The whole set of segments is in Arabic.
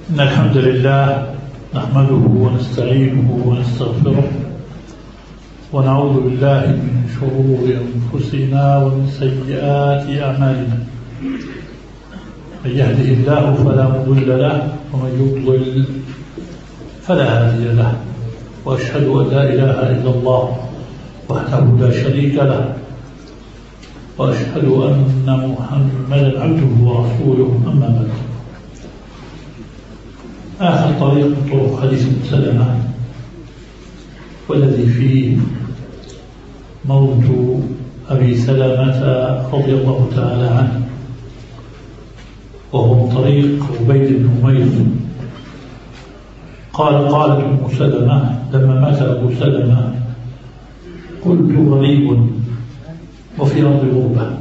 إن الحمد لله نحمده ونستعينه ونستغفره ونعوذ بالله من شرور أنفسنا ومن سيئات أعمالنا. من يهده الله فلا مضل له ومن يضلل فلا هادي له، وأشهد أن لا إله إلا الله وحده لا شريك له، وأشهد أن محمدا عبده ورسوله. أما بعد، آخر طريق من طرق حديث سلمة والذي فيه موت أبي سلمة رضي الله تعالى عنه، وهو من طريق عبيد بن أمير. قالت أم سلمة لما مات أبو سلمة: قلت غريب وفي أرض غربة،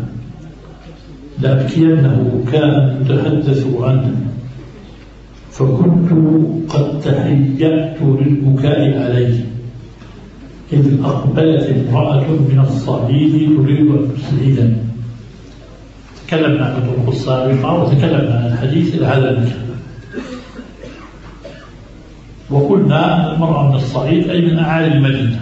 لأبكينه كان يتحدث عنه، فكنت قد تهيأت للبكاء عليه، إذ أقبلت امرأة من الصعيد تريد أن تسعدني. تكلمنا عن الطرق السابقة وتكلمنا عن الحديث إلى هذا المكان، وقلنا أن المرأة من الصعيد أي من أعالي المدينة،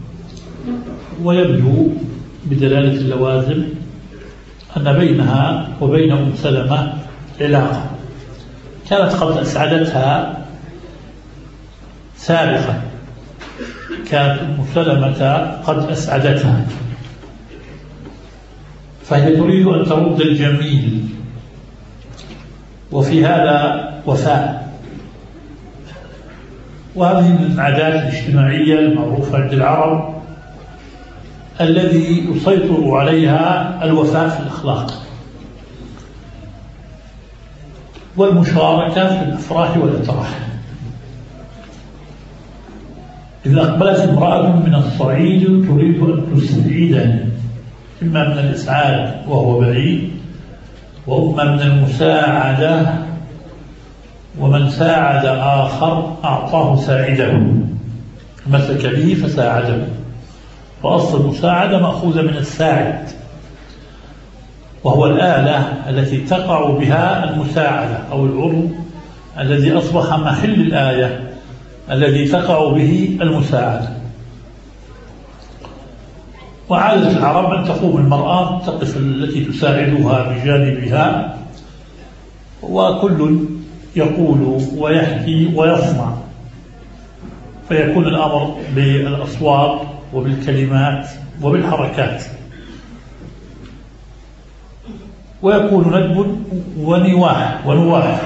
ويبدو بدلالة اللوازم أن بينها وبين أم سلمة علاقة كانت قد أسعدتها سابقا، كانت أم سلمة قد أسعدتها، فهي تريد أن ترد الجميل، وفي هذا وفاء. وهذه من العادات الاجتماعية المعروفة عند العرب الذي يسيطر عليها الوفاء في الأخلاق والمشاركة في الأفراح والأتراح. إذا أقبلت امرأة من الصعيد تريد أن تسعدني، إما من الإسعاد وهو بعيد، وإما من المساعدة، ومن ساعد آخر أعطاه ساعده، مسك به فساعده، وأصل المساعدة مأخوذة من الساعد، وهو الآلة التي تقع بها المساعدة، أو العضو الذي أصبح محل الآية الذي تقع به المساعدة. وعادة العرب أن تقوم المرأة تقف التي تساعدها بجانبها، وكل يقول ويحكي ويصنع، فيكون الأمر بالأصوات وبالكلمات وبالحركات، ويكون ندب ونواح.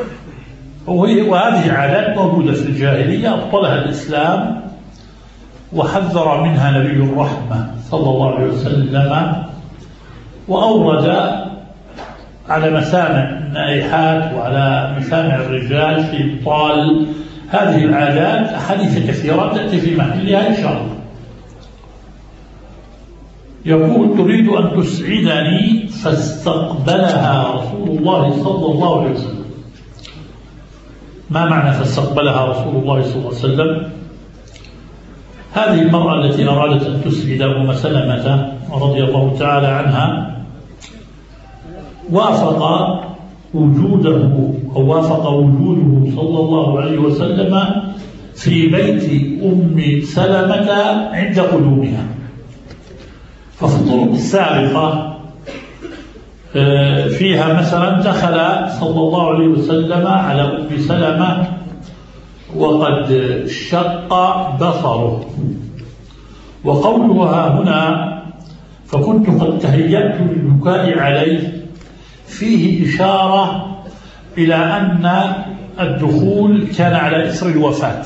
وهذه عادات موجودة في الجاهلية أبطلها الإسلام وحذر منها نبي الرحمة صلى الله عليه وسلم، وأورد على مسامع النائحات وعلى مسامع الرجال في إبطال هذه العادات أحاديث كثيرة تأتي في محلها إن شاء الله. يقول: تريد أن تسعدني، فاستقبلها رسول الله صلى الله عليه وسلم. ما معنى فاستقبلها رسول الله صلى الله عليه وسلم؟ هذه المرأة التي أرادت أن تسعد أم سلمة رضي الله تعالى عنها وافق وجوده صلى الله عليه وسلم في بيت أم سلمة عند قدومها. ففي الطرق السابقة فيها مثلا دخل صلى الله عليه وسلم على أم سلمة وقد شق بصره، وقولها هنا فكنت قد تهيأت للبكاء عليه فيه إشارة إلى أن الدخول كان على إثر الوفاة،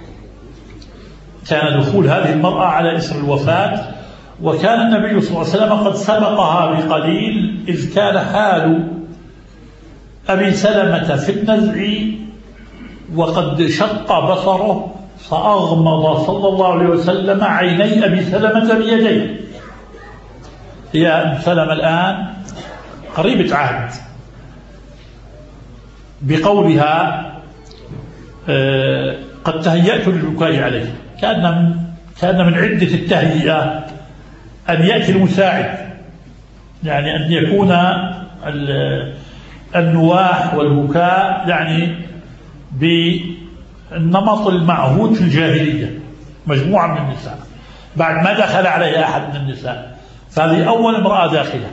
كان دخول هذه المرأة على إثر الوفاة، وكان النبي صلى الله عليه وسلم قد سبقها بقليل، إذ كان حال أبي سلمة في النزع وقد شق بصره، فأغمض صلى الله عليه وسلم عيني أبي سلمة بيديه. هي أم سلمة الآن قريبة عهد، بقولها قد تهيأت للبكاء عليه، كان من عدة التهيئة أن يأتي المساعد، يعني أن يكون النواح والبكاء يعني بالنمط المعهود في الجاهلية، مجموعة من النساء بعد ما دخل عليها أحد من النساء، فهذه أول امرأة داخلة.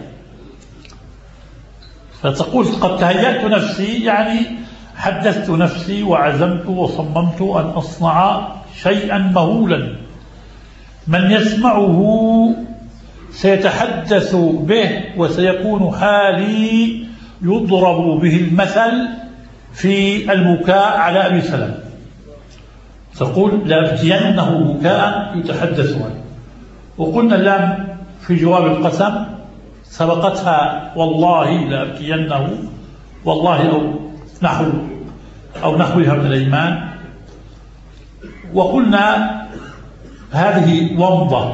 فتقول قد تهيأت نفسي، يعني حدثت نفسي وعزمت وصممت أن أصنع شيئا مهولا من يسمعه سيتحدث به وسيكون حالي يضرب به المثل في البكاء على أبي سلمة. تقول لأبكينه بكاء يتحدث عنه. وقلنا اللام في جواب القسم سبقتها والله لأبكينه، والله أو نحوها من الأيمان. وقلنا هذه ومضة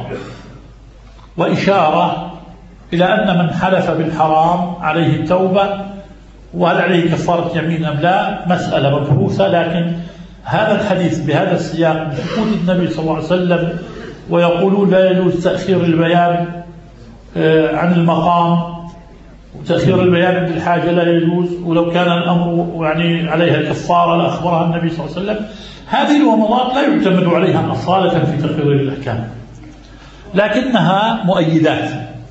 وإشارة إلى أن من حلف بالحرام عليه التوبة، وهل عليه كفارة يمين أم لا مسألة مبحوثة. لكن هذا الحديث بهذا السياق بسكوت النبي صلى الله عليه وسلم، ويقولون لا يجوز تأخير البيان عن المقام، وتأخير البيان بالحاجة لا يجوز، ولو كان الأمر يعني عليها الكفارة لأخبرها النبي صلى الله عليه وسلم. هذه الومضات لا يعتمد عليها أصالة في تقرير الأحكام، لكنها مؤيدات،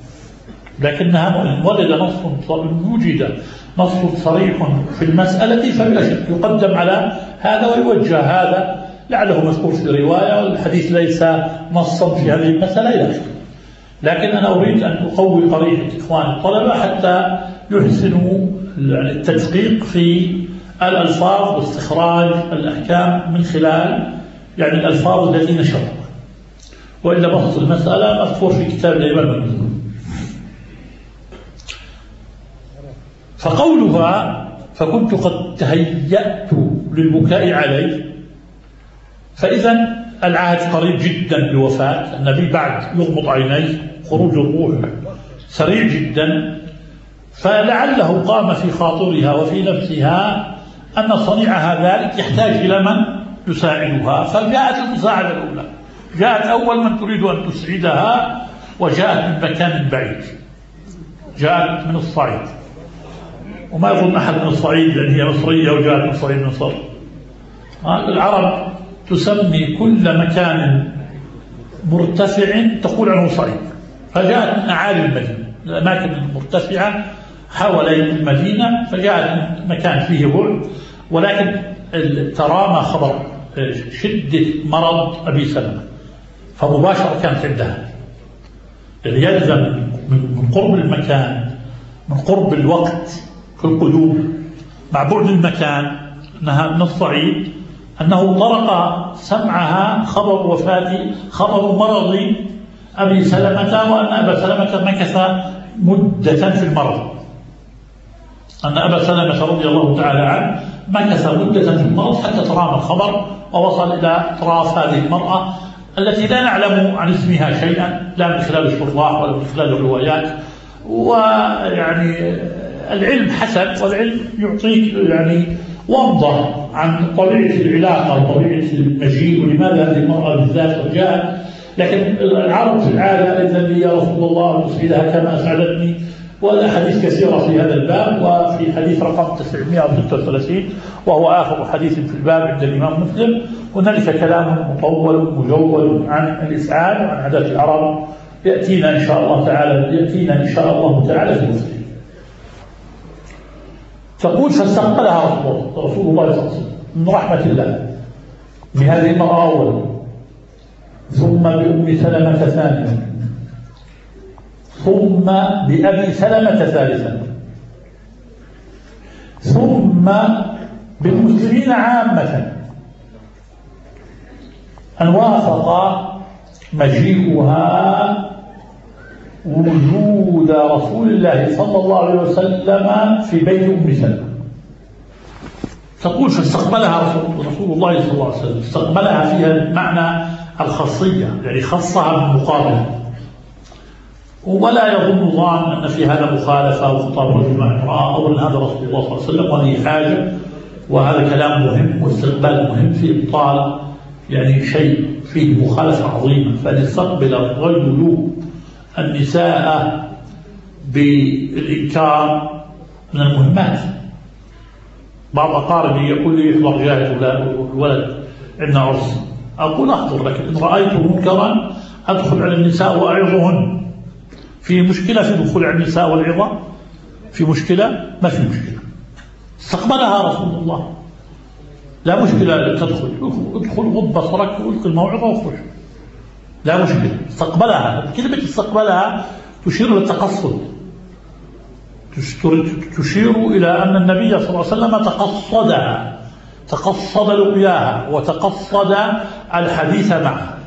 ولد وجد نص صريح في المسألة فبلا شك يقدم على هذا ويوجه هذا، لعله مذكور في رواية والحديث ليس نصا في هذه المسألة إلى آخره. لكن أنا أريد أن أقوي قضية إخوان الطلبة حتى يحسنوا التدقيق في الألفاظ واستخراج الأحكام من خلال يعني الألفاظ التي نشرها، وإلا بسط المسألة مذكور في كتاب الإمام المسلم. فقولها فكنت قد تهيأت للبكاء عليه، فإذا العهد قريب جدا بوفاة النبي، بعد يغمض عينيه خروج الروح سريع جدا، فلعله قام في خاطرها وفي نفسها أن صنيعها ذلك يحتاج إلى من يساعدها، فجاءت المساعدة الأولى، جاءت أول من تريد أن تسعدها، وجاءت من مكان بعيد، جاءت من الصعيد. وما يظن أحد من الصعيد لأن هي مصرية وجاءت من صعيد مصر. العرب تسمي كل مكان مرتفع تقول عنه صعيد، فجاءت من أعالي المدينة، الأماكن المرتفعة حوالين المدينة، فجاءت من مكان فيه بعد. ولكن ترامى خبر شدة مرض أبي سلمة، فمباشرة كانت عندها. يلزم من قرب المكان، من قرب الوقت في القدوم مع بعد المكان أنها من الصعيد، أنه طرق سمعها خبر وفاة خبر مرض أبي سلمة، وأن أبا سلمة مكث مدة في المرض، أن أبا سلمة رضي الله تعالى عنه مكث مدة في المرض حتى ترام الخبر ووصل إلى أطراف هذه المرأة التي لا نعلم عن اسمها شيئا، لا من خلال الشراح ولا من خلال الروايات. ويعني العلم حسن، والعلم يعطيك يعني ومضة عن طبيعة العلاقة وطبيعة المجيء ولماذا هذه المرأة بالذات جاءت. لكن العرب في العادة إذن لي يا رسول الله أسعدها كما أسعدتني، والأحاديث كثيرة في هذا الباب. وفي حديث رقم 936 وهو آخر حديث في الباب عند الإمام مسلم هنالك كلام مطول مجول عن الإسعاد وعن عادات العرب، يأتينا إن شاء الله تعالى في مسلم. تقول فاستقبلها رسول الله صلى الله عليه وسلم من رحمة الله بهذه المرأة أولا، ثم بأم سلمة ثانيا، ثم بأبي سلمة ثالثا، ثم بالمسلمين عامة، أن وافق مجيئها وجود رسول الله صلى الله عليه وسلم في بيت أم سلمة. تقول فاستقبلها رسول الله صلى الله عليه وسلم، استقبلها فيها معنى الخاصية، يعني خصها بالمقابلة، ولا يظن ظان أن في هذا مخالفة وخطاب رجل مع امرأة. أولا هذا رسول الله صلى الله عليه وسلم وهذه حاجة، وهذا كلام مهم واستقبال مهم في إبطال يعني شيء فيه مخالفة عظيمة. فأن يستقبل الرجل النساء بالإنكار من المهمات، بعض أقاربي يقول لي احضر جاهز الولد عندنا عرس، أقول أحضر، لكن إن رأيت منكرا أدخل على النساء وأعظهن. في مشكلة في دخول على النساء والعظة؟ في مشكلة؟ ما في مشكلة. استقبلها رسول الله، لا مشكلة تدخل، ادخل غض بصرك والقي الموعظة واخرج، لا مشكلة. استقبلها، كلمة استقبلها تشير للتقصد، تشير إلى أن النبي صلى الله عليه وسلم تقصدها، تقصد لقياها وتقصد الحديث معها.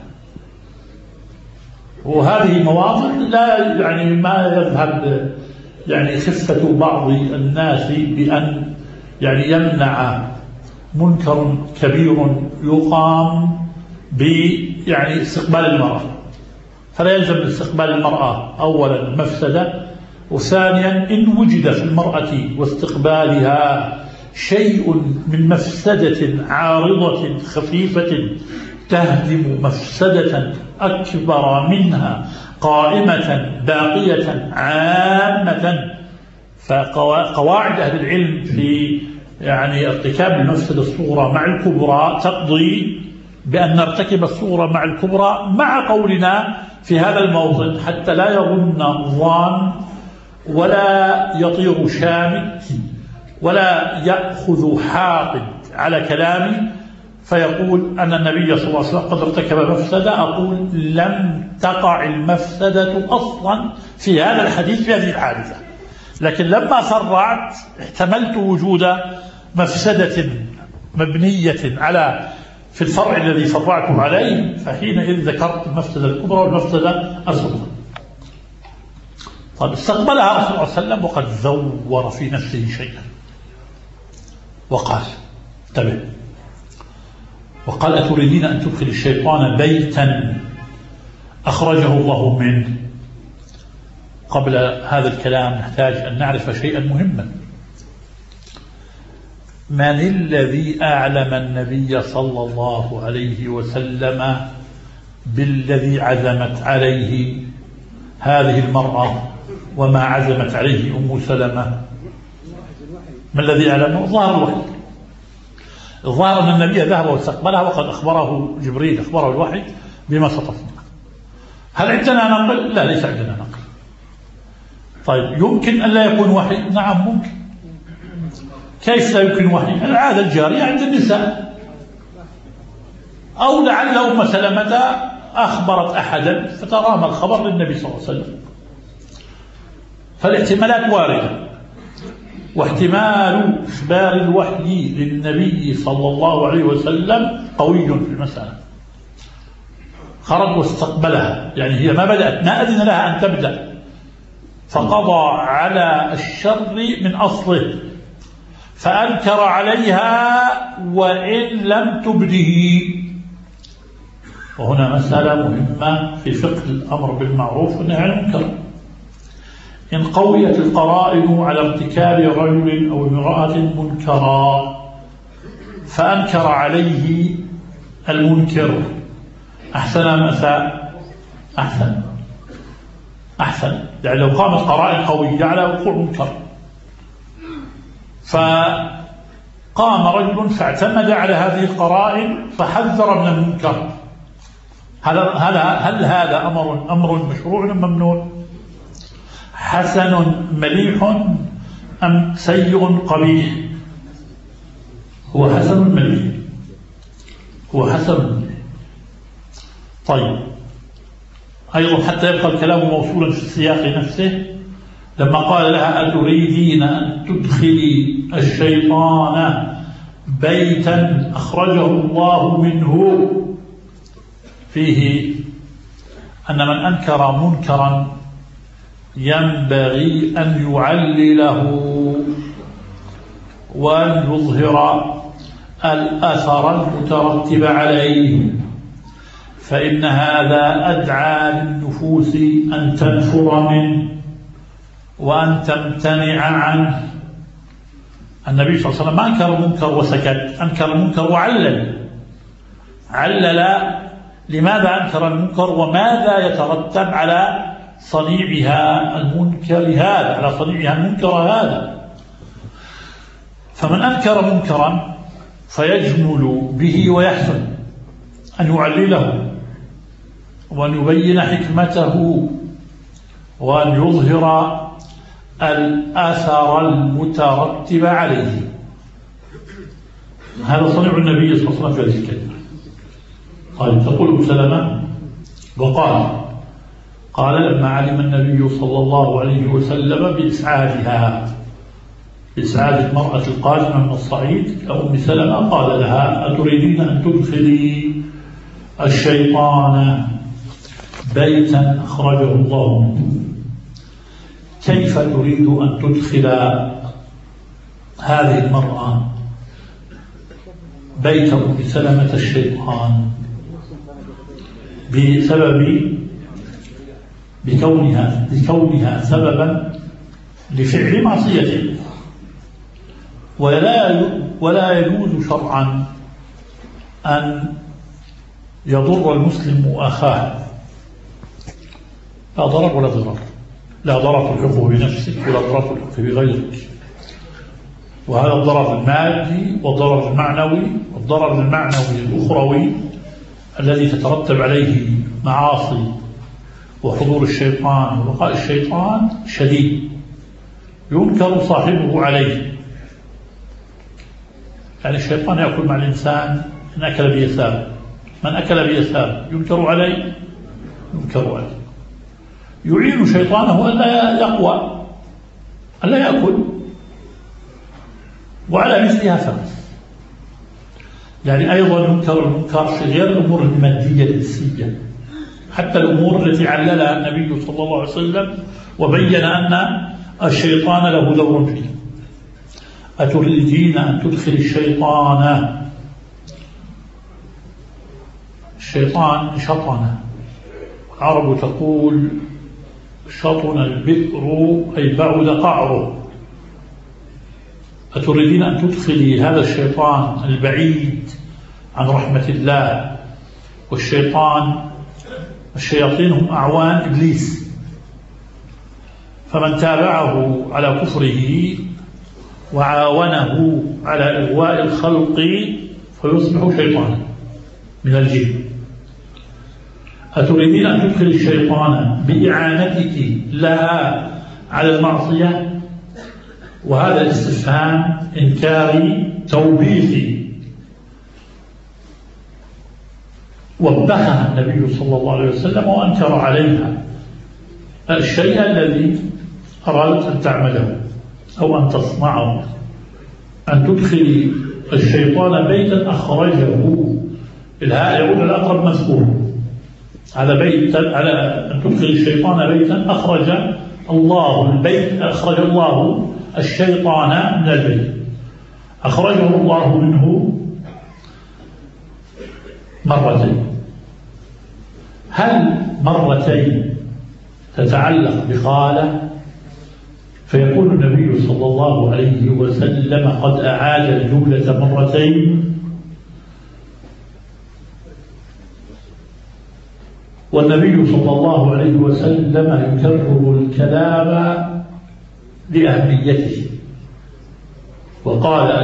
وهذه مواضع لا يعني ما يذهب يعني خفة بعض الناس بأن يعني يمنع منكر كبير يقام يعني استقبال المرأة. فلا يلزم استقبال المرأة أولا مفسدة، وثانيا إن وجد في المرأة واستقبالها شيء من مفسدة عارضة خفيفة تهدم مفسدة أكبر منها قائمة باقية عامة، فقواعد أهل العلم في يعني ارتكاب المفسدة الصغرى مع الكبرى تقضي بأن نرتكب الصغرى مع الكبرى، مع قولنا في هذا الموطن حتى لا يظن ظان ولا يطير شامت ولا يأخذ حاقد على كلامي فيقول أن النبي صلى الله عليه وسلم قد ارتكب مفسدة. أقول لم تقع المفسدة أصلا في هذا الحديث في هذه الحادثة، لكن لما فرعت احتملت وجود مفسدة مبنية على في الفرع الذي فرعته عليه، فحينئذ ذكرت المفسدة الكبرى والمفسدة الصغرى. طيب استقبلها رسول الله صلى الله عليه وسلم وقد ذور في نفسه شيئا وقال انتبه، وقال أتريدين أن تدخل الشيطان بيتا أخرجه الله منه. قبل هذا الكلام نحتاج أن نعرف شيئا مهما. من الذي أعلم النبي صلى الله عليه وسلم بالذي عزمت عليه هذه المرأة وما عزمت عليه أم سلمة؟ ما الذي أعلمه؟ ظهر الوحي. الظاهر أن النبي ذهب واستقبلها وقد أخبره جبريل، أخبره الوحي بما سطفنا. هل عندنا نقل؟ لا، ليس عندنا نقل. طيب يمكن أن لا يكون وحي؟ نعم ممكن. كيف لا يمكن وحي؟ العادة الجارية عند النساء، أو لعل أم سلمة أخبرت أحدا فترام الخبر للنبي صلى الله عليه وسلم. فالاحتمالات واردة، واحتمال إخبار الوحي للنبي صلى الله عليه وسلم قوي في المسألة. خرج واستقبلها، يعني هي ما بدأت، ما أذن لها أن تبدأ، فقضى على الشر من أصله فأنكر عليها وإن لم تبده. وهنا مسألة مهمة في فقه الأمر بالمعروف والنهي عن المنكر. إن قويت القرائن على ارتكاب رجل أو امرأة منكرا فأنكر عليه المنكر، أحسن أم أساء؟ أحسن، يعني لو قامت قرائن قوية على وقوع منكر، فقام رجل فاعتمد على هذه القرائن فحذر من المنكر، هل هذا أمر مشروع أم ممنوع؟ حسن مليح أم سيء قبيح؟ هو حسن مليح، هو حسن. طيب أيضا حتى يبقى الكلام موصولا في السياق نفسه، لما قال لها أتريدين أن تدخلي الشيطان بيتا أخرجه الله منه، فيه أن من أنكر منكرا ينبغي أن يعلله وأن يظهر الأثر المترتب عليه، فإن هذا أدعى للنفوس أن تنفر منه وأن تمتنع عنه. النبي صلى الله عليه وسلم ما أنكر المنكر وسكت، أنكر المنكر وعلل لماذا أنكر المنكر وماذا يترتب على صنيعها المنكر هذا، على صنيعها المنكر هذا. فمن أنكر منكرا فيجمل به ويحسن أن يعلله وأن يبين حكمته وأن يظهر الآثار المترتبة عليه. هذا صنيع النبي صلى الله عليه وسلم في هذه الكلمة. قال تقول أم سلمة قال لما علم النبي صلى الله عليه وسلم بإسعاد المرأة القادمة من الصعيد أم سلمة قال لها أتريدين أن تدخلي الشيطان بيتا أخرجه الله منه؟ كيف تريد أن تدخل هذه المرأة بيت أم سلمة الشيطان؟ بكونها سببا لفعل معصيته، ولا يجوز شرعا أن يضر المسلم أخاه، لا ضرر ولا ضرر، لا ضرر تلحقه بنفسك ولا ضرر تلحقه بغيرك. وهذا الضرر المادي والضرر المعنوي، والضرر المعنوي الأخروي الذي تترتب عليه معاصي وحضور الشيطان وبقاء الشيطان شديد ينكر صاحبه عليه. يعني الشيطان يأكل مع الإنسان من أكل بيسار، من أكل بيسار ينكر عليه، يعين شيطانه ألا يقوى، ألا يأكل. وعلى مثلها فقط. يعني أيضا ينكر المنكر في غير الأمور المادية الحسية، حتى الأمور التي عللها النبي صلى الله عليه وسلم وبين أن الشيطان له دور فيه. أتريدين أن تدخل الشيطان شطن، العرب تقول شطن البئر أي بعد قعره. أتريدين أن تدخلي هذا الشيطان البعيد عن رحمة الله؟ الشياطين هم أعوان إبليس، فمن تابعه على كفره وعاونه على إغواء الخلق فيصبح شيطانا من الجن. أتريدين أن تدخل الشيطان بإعانتك لها على المعصية؟ وهذا الاستفهام إنكاري توبيخي، وبخها النبي صلى الله عليه وسلم وأنكر عليها الشيء الذي أرادت أن تعمله أو أن تصنعه. أن تدخل الشيطان بيتا أخرجه، الهاء يقول الأقرب مذكور، هذا بيت على أن تدخل الشيطان بيتا أخرج الله البيت، أخرج الله الشيطان من البيت، أخرجه الله منه مرتين. هل مرتين تتعلق بقالة فيقول النبي صلى الله عليه وسلم قد أعاد الجملة مرتين؟ والنبي صلى الله عليه وسلم يكرر الكلام لأهميته، وقال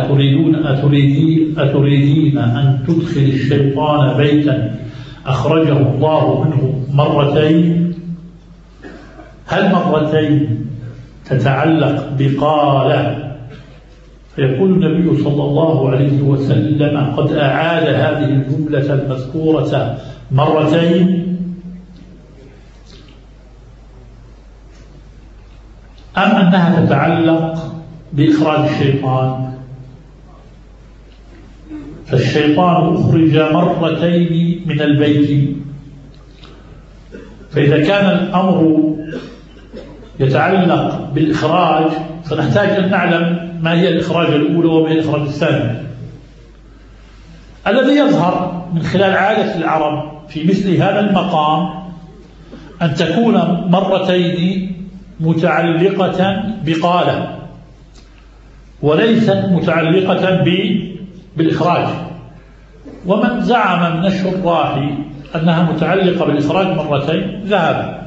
أتريدين أن تدخل الشيطان بيتا أخرجه الله منه مرتين؟ هل مرتين تتعلق بقالة فيقول النبي صلى الله عليه وسلم قد أعاد هذه الجملة المذكورة مرتين، أم أنها تتعلق بإخراج الشيطان؟ فالشيطان أخرج مرتين من البيت، فإذا كان الأمر يتعلق بالإخراج فنحتاج أن نعلم ما هي الإخراج الأولى وما هي الإخراج الثانية. الذي يظهر من خلال عادة العرب في مثل هذا المقام أن تكون مرتين متعلقة بقالة وليست متعلقة بالإخراج. ومن زعم من الشراح أنها متعلقة بالإخراج مرتين ذهب،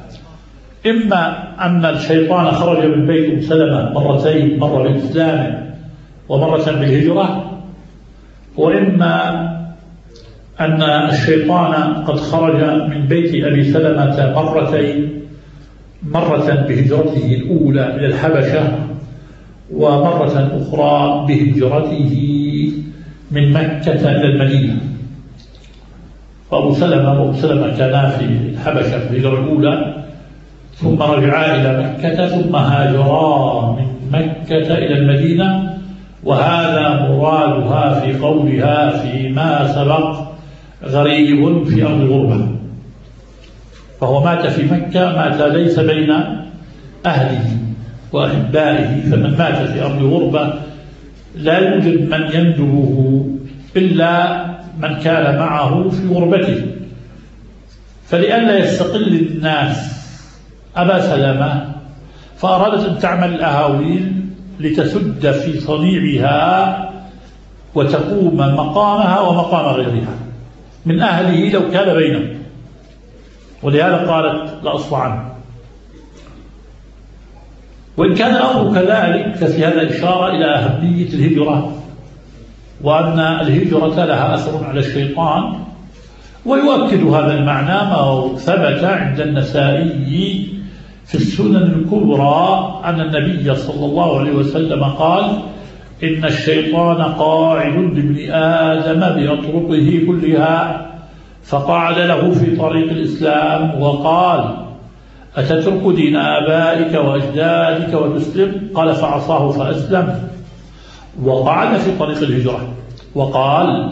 إما أن الشيطان خرج من بيت سلمة مرتين، مرة بإسلامه ومرة بالهجرة، وإما أن الشيطان قد خرج من بيت أبي سلمة مرتين، مرة بهجرته الأولى إلى الحبشة، ومرة أخرى بهجرته من مكة إلى المدينة. فأبو سلمة كانا في الحبشة في الهجرة الأولى، ثم رجعا إلى مكة، ثم هاجرا من مكة إلى المدينة. وهذا مرادها في قولها فيما سبق غريب في أرض غربة، فهو مات في مكة، مات ليس بين أهله وأحبائه، فمن مات في أرض غربة لا يوجد من يندبه إلا من كان معه في غربته. فلئلا يستقل الناس أبا سلمة فأرادت أن تعمل الأهاويل لتسد في صنيعها وتقوم مقامها ومقام غيرها من أهله لو كان بينهم، ولهذا قالت لأصلعنه. وإن كان الأمر كذلك ففي هذا إشارة إلى أهمية الهجرة، وأن الهجرة لها أثر على الشيطان. ويؤكد هذا المعنى ما ثبت عند النسائي في السنن الكبرى أن النبي صلى الله عليه وسلم قال: إن الشيطان قاعد لابن آدم بأطرقه كلها، فقعد له في طريق الإسلام وقال: أتترك دين آبائك وأجدادك وتسلم؟ قال: فعصاه فأسلم. وقعد في طريق الهجرة وقال: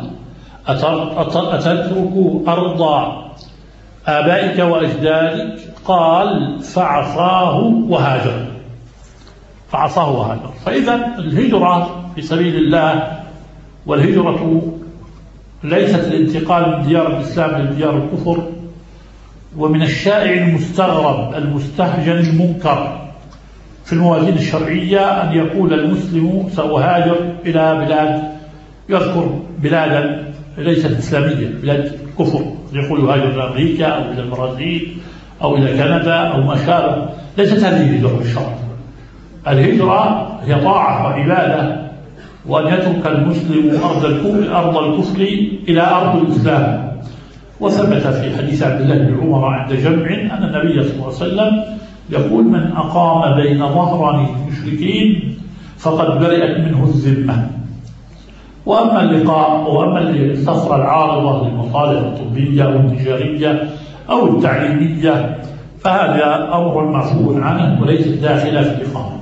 أتترك أرض آبائك وأجدادك؟ قال: فعصاه وهاجر. فعصاه وهاجر. فإذا الهجرة في سبيل الله، والهجرة ليست الانتقال من ديار الإسلام لديار الكفر. ومن الشائع المستغرب المستهجن المنكر في الموازين الشرعية أن يقول المسلم: سأهاجر إلى بلاد، يذكر بلادا ليست إسلامية، بلاد كفر، يقول يهاجر إلى أمريكا أو إلى البرازيل أو إلى كندا أو ما شابه. ليست هذه الهجرة الشرعية. الهجرة هي طاعة وعبادة، وأن يترك المسلم أرض الكفر إلى أرض الإسلام. وثبت في حديث عبد الله بن عمر عند جمع أن النبي صلى الله عليه وسلم يقول: من أقام بين ظهراني المشركين فقد برئت منه الذمة. وأما اللقاء وأما السفر العارضة للمصالح الطبية أو التجارية أو التعليمية فهذا أمر معفو عنه وليس داخل في الإقامة.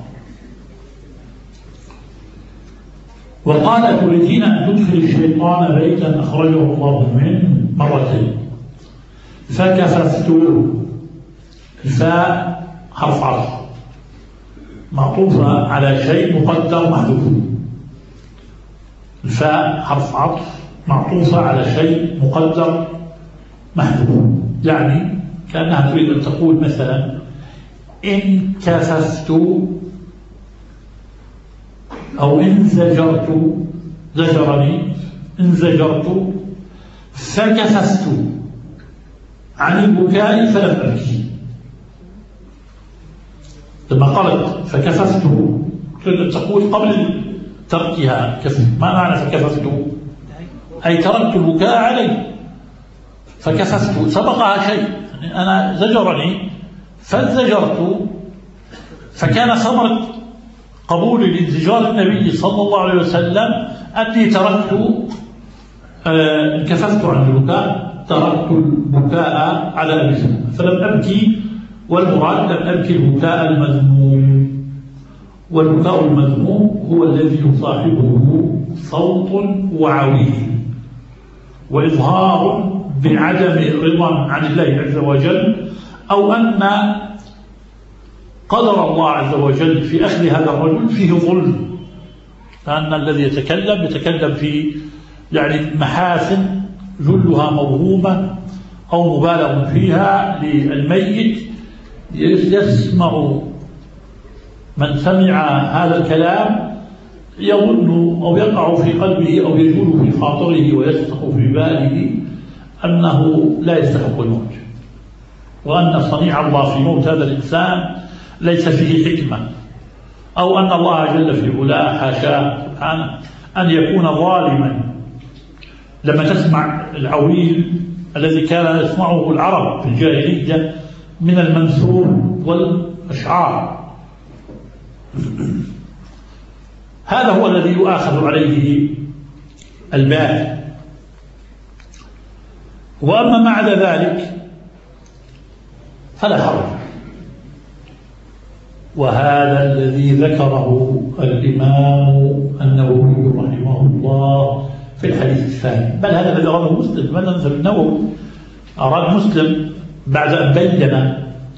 وقال: تريدين أن تدخل الشيطان بيتا أخرجه الله منه مرتين فكففته. الفاء حرف عطف معطوفة على شيء مقدر محذوف. الفاء حرف عطف معطوفة على شيء مقدر محذوف، يعني كأنها تريد أن تقول مثلا: إن كففت أو إن زجرت، زجرني، إن زجرت فكففت عن البكاء فلم أبكي. لما قالت فكففت تريد أن تقول قبل تركها كفف. ما معنى فكففت؟ أي تركت البكاء عليه. فكففت سبقها شيء، يعني أنا زجرني فانزجرت، فكان ثمرة قبول الانزجار النبي صلى الله عليه وسلم أني تركت، كففت عن البكاء، تركت البكاء على أبي سلمة فلم أبكي. والمراد لم أبكي البكاء المذموم، والبكاء المذموم هو الذي يصاحبه صوت وعويل وإظهار بعدم رضا عن الله عز وجل، أو أن قدر الله عز وجل في أخذ هذا الرجل فيه ظلم، لأن الذي يتكلم في يعني محاسن جلها موهومة أو مبالغ فيها للميت، يسمع من سمع هذا الكلام يظن أو يقع في قلبه أو يجول في خاطره ويسقط في باله أنه لا يستحق الموت، وأن صنيع الله في موت هذا الإنسان ليس فيه حكمة، أو أن الله جل في علاه حاشاه سبحانه أن يكون ظالما لما تسمع العويل الذي كان يسمعه العرب في الجاهلية من المنثور والأشعار. هذا هو الذي يؤاخذ عليه الباقي. وأما ما عدا ذلك فلا حرج. وهذا الذي ذكره الإمام النووي رحمه الله في الحديث الثاني، بل هذا الذي أراده مسلم. مثلا النووي أراد مسلم بعد أن بين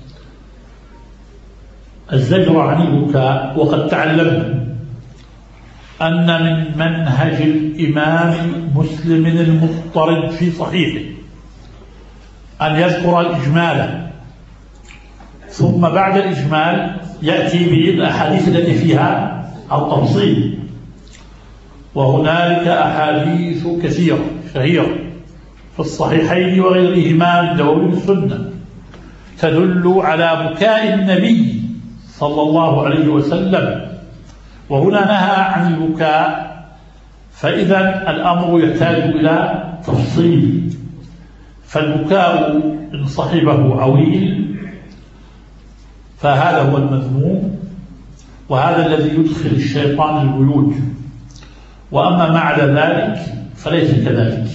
الزجر عن البكاء، وقد تعلمنا أن من منهج الإمام مسلم المضطرد في صحيحه أن يذكر الإجمال، ثم بعد الإجمال يأتي بالأحاديث التي فيها التفصيل. وهنالك أحاديث كثيرة شهيرة في الصحيحين وغيرهما من دواوين السنة تدل على بكاء النبي صلى الله عليه وسلم، وهنا نهى عن البكاء، فإذا الأمر يحتاج إلى تفصيل. فالبكاء إن صحبه عويل فهذا هو المذموم، وهذا الذي يدخل الشيطان البيوت. وأما ما عدا ذلك فليس كذلك.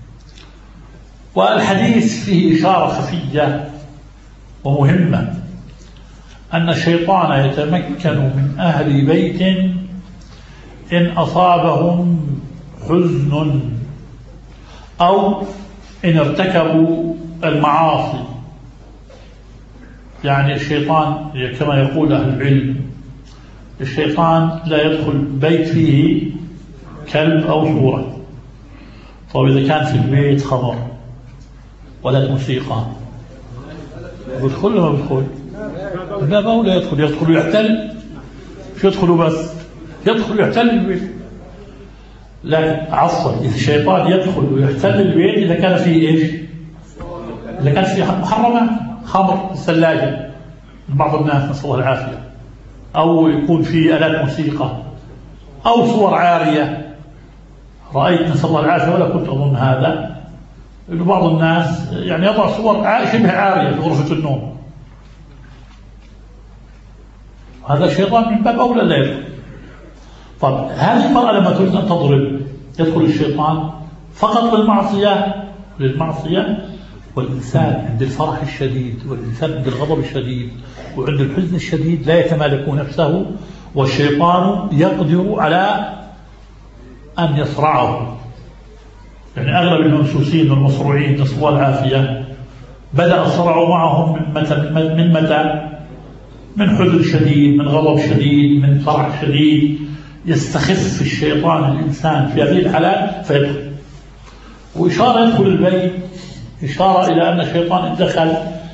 والحديث فيه إشارة خفية ومهمة، أن الشيطان يتمكن من أهل بيت إن أصابهم حزن أو إن ارتكبوا المعاصي. يعني الشيطان كما يقول أهل العلم، الشيطان لا يدخل بيت فيه كلب أو صورة. طيب إذا كان في البيت خمر ولا موسيقى يدخل ولا ما يدخل؟ لا، ما هو لا يدخل، يدخل ويحتل. مش يدخل بس، يدخل ويحتل البيت. لكن عصر إذا الشيطان يدخل ويحتل البيت إذا كان فيه إيش؟ إذا كان فيه محرمات، خمر، الثلاجة بعض الناس نسأل الله العافية، أو يكون فيه آلات موسيقى أو صور عارية. رأيت نسأل الله العافية ولا كنت أظن هذا، إنه بعض الناس يعني يضع صور شبه عارية في غرفة النوم. هذا الشيطان من باب أولى لا يدخل. طب هذه المرأة لما تريد أن تضرب يدخل الشيطان فقط للمعصية. والإنسان عند الفرح الشديد، والإنسان عند الغضب الشديد، وعند الحزن الشديد لا يتمالك نفسه، والشيطان يقدر على أن يصرعه. يعني أغلب الممسوسين والمصروعين نسأل الله العافية بدأ الصرع معهم من متى؟ من حزن شديد، من غضب شديد، من فرح شديد. يستخف الشيطان الإنسان في هذه الحالات فيدخل. وإشارة يدخل البيت إشارة إلى أن الشيطان إن دخل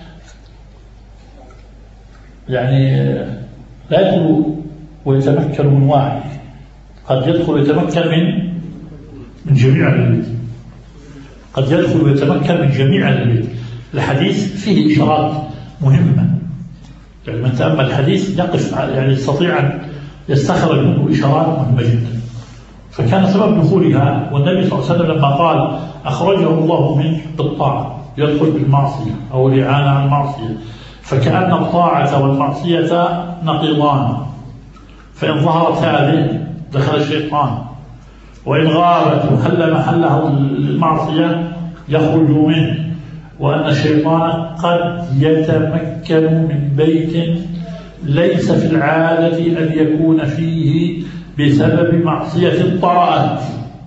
يعني لا يدخل ويتمكن من واحد، قد يدخل ويتمكن من جميع البيت، قد يدخل ويتمكن من جميع البيت. الحديث فيه إشارات مهمة، يعني من تأمل الحديث يقف يعني يستطيع أن يستخرج منه إشارات مهمة جدا. فكان سبب دخولها، والنبي صلى الله عليه وسلم لما قال أخرجه الله منه بالطاعة يدخل بالمعصية أو الإعانة عن المعصية، فكأن الطاعة والمعصية نقيضان، فإن ظهرت هذه دخل الشيطان، وإن غابت وحل محلها المعصية يخرج منه. وأن الشيطان قد يتمكن من بيت ليس في العادة أن يكون فيه بسبب معصية طرأت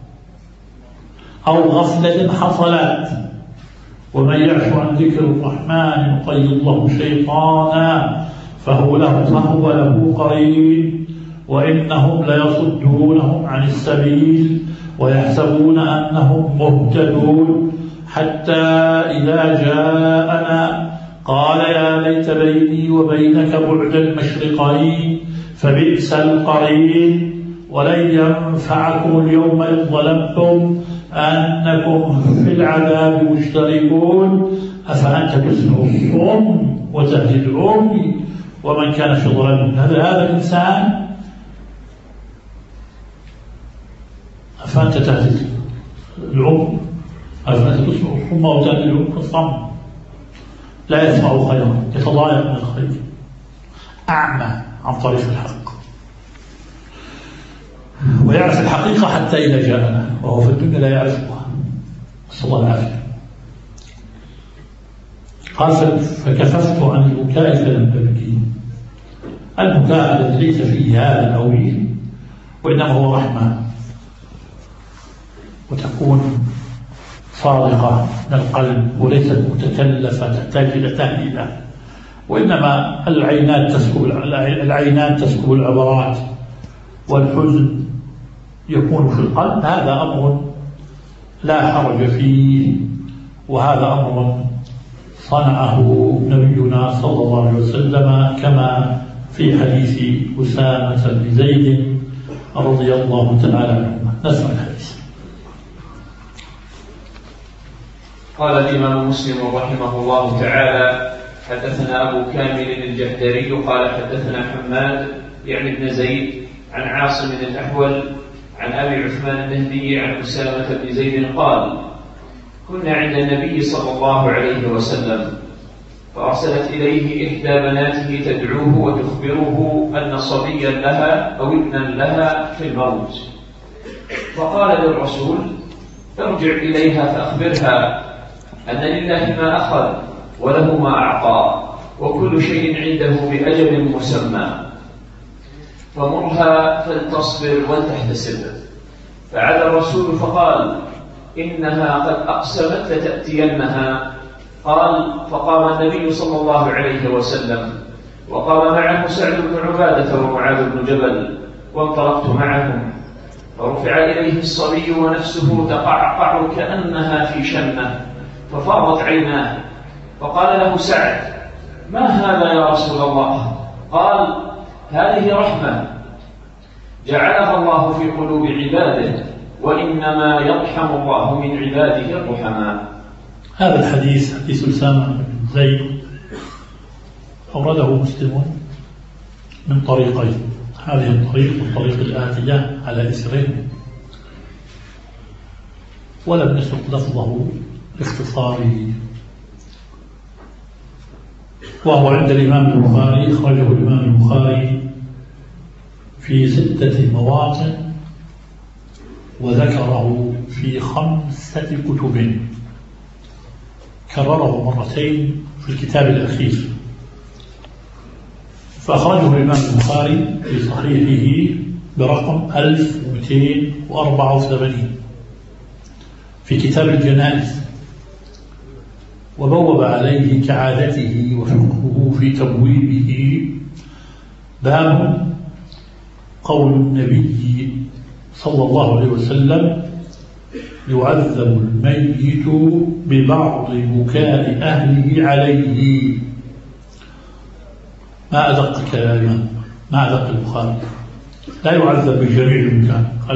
أو غفلة حصلت. ومن يعش عن ذكر الرحمن يقيض له شيطانا فهو له قرين وإنهم ليصدونهم عن السبيل ويحسبون أنهم مهتدون حتى إذا جاءنا قال يا ليت بيني وبينك بعد المشرقين فبئس القرين ولن ينفعكم اليوم إذ ظلمتم أنكم في العذاب مشتركون أفأنت تسمع الصم وتهدي العمي ومن كان في ظلم. هذا الإنسان فأنت تهدد العمر، فأنت تسمع الصم وتهدد العمر الصم، لا يسمع خيرا، يتضايق من الخير، أعمى عن طريق الحق، ويعرف الحقيقة حتى إذا جاءنا وهو في الدنيا لا يعرفها، نسأل الله العافية. قال فكففت عن البكاء فلم أبكي. البكاء الذي ليس فيه هذا الأويل وإنما هو رحمة، وتكون صادقة من القلب وليست متكلفة تحتاج إلى تهديدة، وإنما العينان تسكب العبرات، والحزن يكون في القلب. هذا أمر لا حرج فيه، وهذا أمر صنعه نبينا صلى الله عليه وسلم كما في حديث أسامة بن زيد رضي الله تعالى عنه. نسمع الحديث. قال الإمام مسلم رحمه الله تعالى: حدثنا أبو كامل الجحدري قال حدثنا حماد يعني بن زيد عن عاصم الأحول عن أبي عثمان النهدي عن أسامة بن زيد قال: كنا عند النبي صلى الله عليه وسلم، فأرسلت إليه إحدى بناته تدعوه وتخبره أن صبيا لها أو ابنا لها في الموت، فقال للرسول: ارجع إليها فأخبرها أن لله ما أخذ وله ما أعطى وكل شيء عنده بأجل مسمى، فمرها فلتصبر ولتحتسب. فعاد الرسول فقال: إنها قد أقسمت لتأتينها. قال: فقام النبي صلى الله عليه وسلم، وقام معه سعد بن عبادة ومعاذ بن جبل، وانطلقت معهم، فرفع إليه الصبي ونفسه تقعقع كأنها في شمة، ففاضت عيناه، فقال له سعد: ما هذا يا رسول الله؟ قال: هذه رحمة جعلها الله في قلوب عباده، وإنما يرحم الله من عباده الرحماء. هذا الحديث حديث أسامة بن زيد أورده مسلم من طريقين، هذه الطريق الآتية على إسره، ولم نسق لفظه باختصاره، وهو عند الإمام البخاري، أخرجه الإمام البخاري في 6 مواطن، وذكره في 5 كتب، كرره مرتين في الكتاب الأخير. فأخرجه الإمام البخاري في صحيحه برقم 1284 في كتاب الجنائز، وبوب عليه كعادته وفقهه في تبويبه باب قول النبي صلى الله عليه وسلم: يعذب الميت ببعض بكاء أهله عليه. ما أدق كلامه، ما أدق البخاري، لا يعذب بجميع البكاء، قال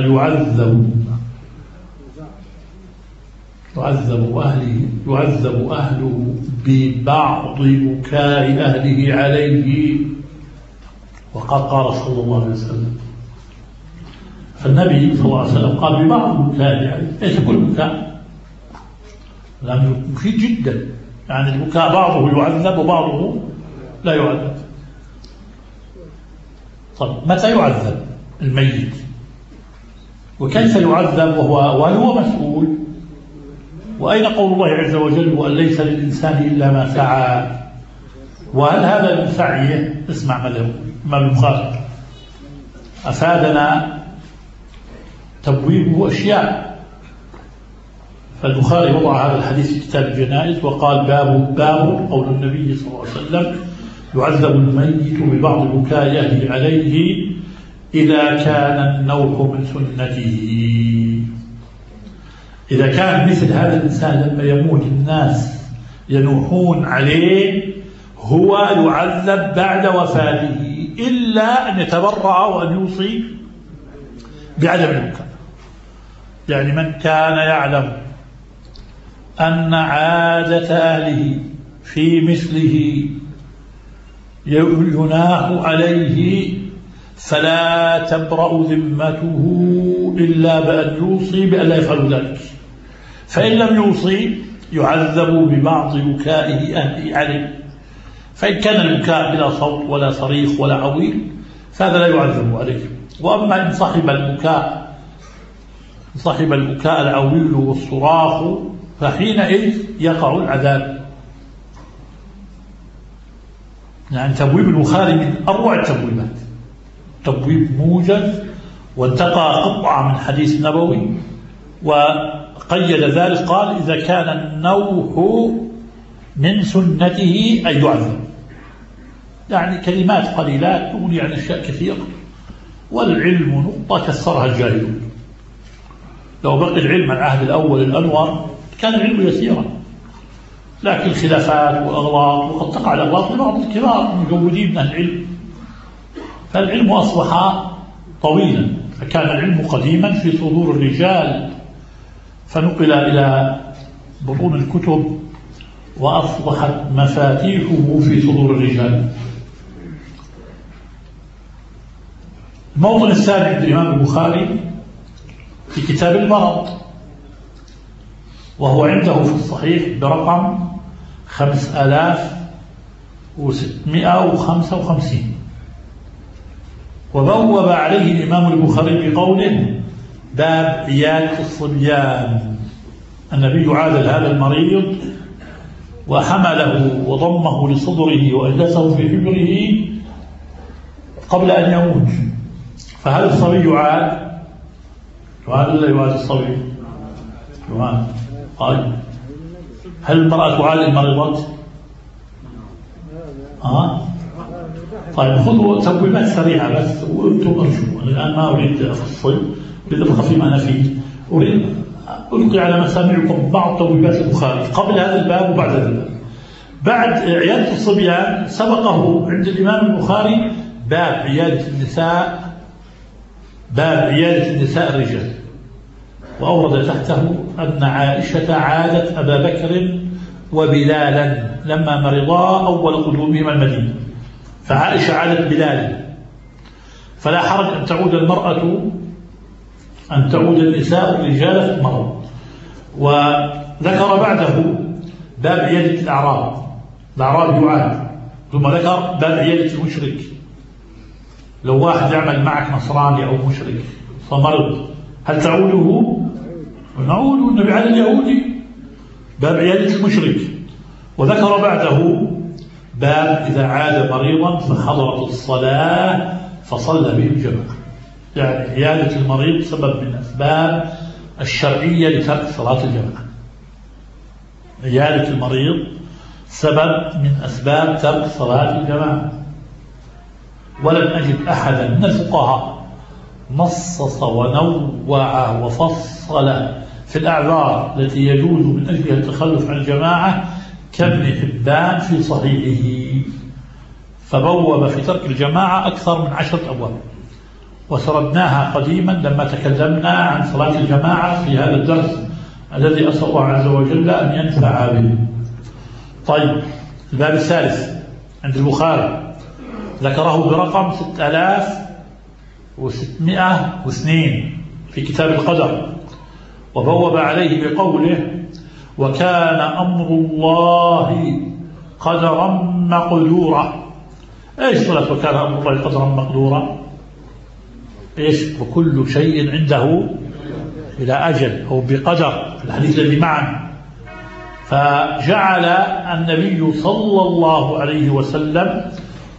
يعذب أهله ببعض بكاء أهله عليه، وقد قال صلى الله عليه وسلم. فالنبي صلى الله عليه وسلم قال ببعض بكاء عليه، ليس كل بكاء، لأنه مفيد جدا، يعني البكاء بعضه يعذب وبعضه لا يعذب. طيب متى يعذب الميت؟ وكيف يعذب وهو مسؤول؟ وأين قول الله عز وجل: وأن ليس للإنسان إلا ما سعى؟ وهل هذا من سعيه؟ اسمع ما البخاري أفادنا تبويبه أشياء. فالبخاري وضع هذا الحديث في كتاب الجنائز وقال: باب قول النبي صلى الله عليه وسلم: يعذب الميت ببعض بكاء أهله عليه إذا كان النوح من سنته. إذا كان مثل هذا الإنسان لما يموت الناس ينوحون عليه، هو يعذب بعد وفاته، إلا أن يتبرع وأن يوصي بعدم البكاء. يعني من كان يعلم أن عادة أهله في مثله يناح عليه فلا تبرأ ذمته إلا بأن يوصي بأن لا يفعلوا ذلك، فإن لم يوصي يعذب ببعض بكائه أهله عليه. فإن كان البكاء بلا صوت ولا صريخ ولا عويل فهذا لا يعذب عليه. وأما إن صحب البكاء العويل والصراخ فحينئذ يقع العذاب. يعني تبويب البخاري من أروع التبويبات، تبويب موجز وانتقى قطعة من حديث نبوي وقيد ذلك، قال إذا كان النوح من سنته أن يعذب. يعني كلمات قليلات تغني عن أشياء كثيرة. والعلم نقطة كسرها الجاهلون. لو بقي العلم على العهد الأول الأنور كان العلم يسيرا، لكن الخلافات والأغلاط، وقد تقع الأغلاط لبعض الكبار المجودين من العلم، فالعلم أصبح طويلا. فكان العلم قديما في صدور الرجال فنقل إلى بطون الكتب وأصبحت مفاتيحه في صدور الرجال. الموطن الثاني عند الإمام البخاري في كتاب المرض، وهو عنده في الصحيح برقم 5655. وبوب عليه الإمام البخاري بقوله: باب عيادة الصبيان. النبي عاد هذا المريض وحمله وضمه لصدره وأجلسه في حجره قبل أن يموت. فهل الصبي يعاد ولا يعاد الصبي؟ يعاد. قال: هل المرأة تعاد المريضات؟ طيب خذوا تبويبات سريعة بس وانتم ارجوا. الآن ما أريد أفصل، أريد أبقى فيما أنا فيه. أريد ألقي على مسامعكم بعض تبويبات البخاري قبل هذا الباب وبعد هذا الباب. بعد عيادة الصبيان سبقه عند الإمام البخاري باب عيادة النساء، باب عيادة النساء الرجال، وأورد تحته أن عائشة عادت أبا بكر وبلالا لما مرضا أول قدومهما المدينة، فعائشة عادت بلالا، فلا حرج أن تعود النساء الرجال في المرض. وذكر بعده باب عيادة الأعراب يعاد، ثم ذكر باب عيادة المشرك. لو واحد يعمل معك نصراني أو مشرك فمرض هل تعوده؟ ونعود النبي على اليهودي، باب عيادة المشرك. وذكر بعده باب إذا عاد مريضا فحضرت الصلاة فصلى به الجماعة. يعني عيادة المريض سبب من أسباب الشرعية لترك صلاة الجماعة. عيادة المريض سبب من أسباب ترك صلاة الجماعة. ولم أجد أحدا من الفقهاء نصص ونوع وفصل في الأعذار التي يجوز من أجلها التخلف عن الجماعة كابن حبان في صحيحه، فبوب في ترك الجماعة أكثر من 10 أبواب، وسردناها قديما لما تكلمنا عن صلاة الجماعة في هذا الدرس الذي أسأل الله عز وجل أن ينفع به. طيب، الباب الثالث عند البخاري ذكره برقم 6602 في كتاب القدر، وبوب عليه بقوله: وكان أمر الله قدرا مقدورا. ايش صلاة وكان أمر الله قدرا مقدورا؟ ايش؟ وكل شيء عنده إلى أجل أو بقدر في الحديث الذي معنا. فجعل النبي صلى الله عليه وسلم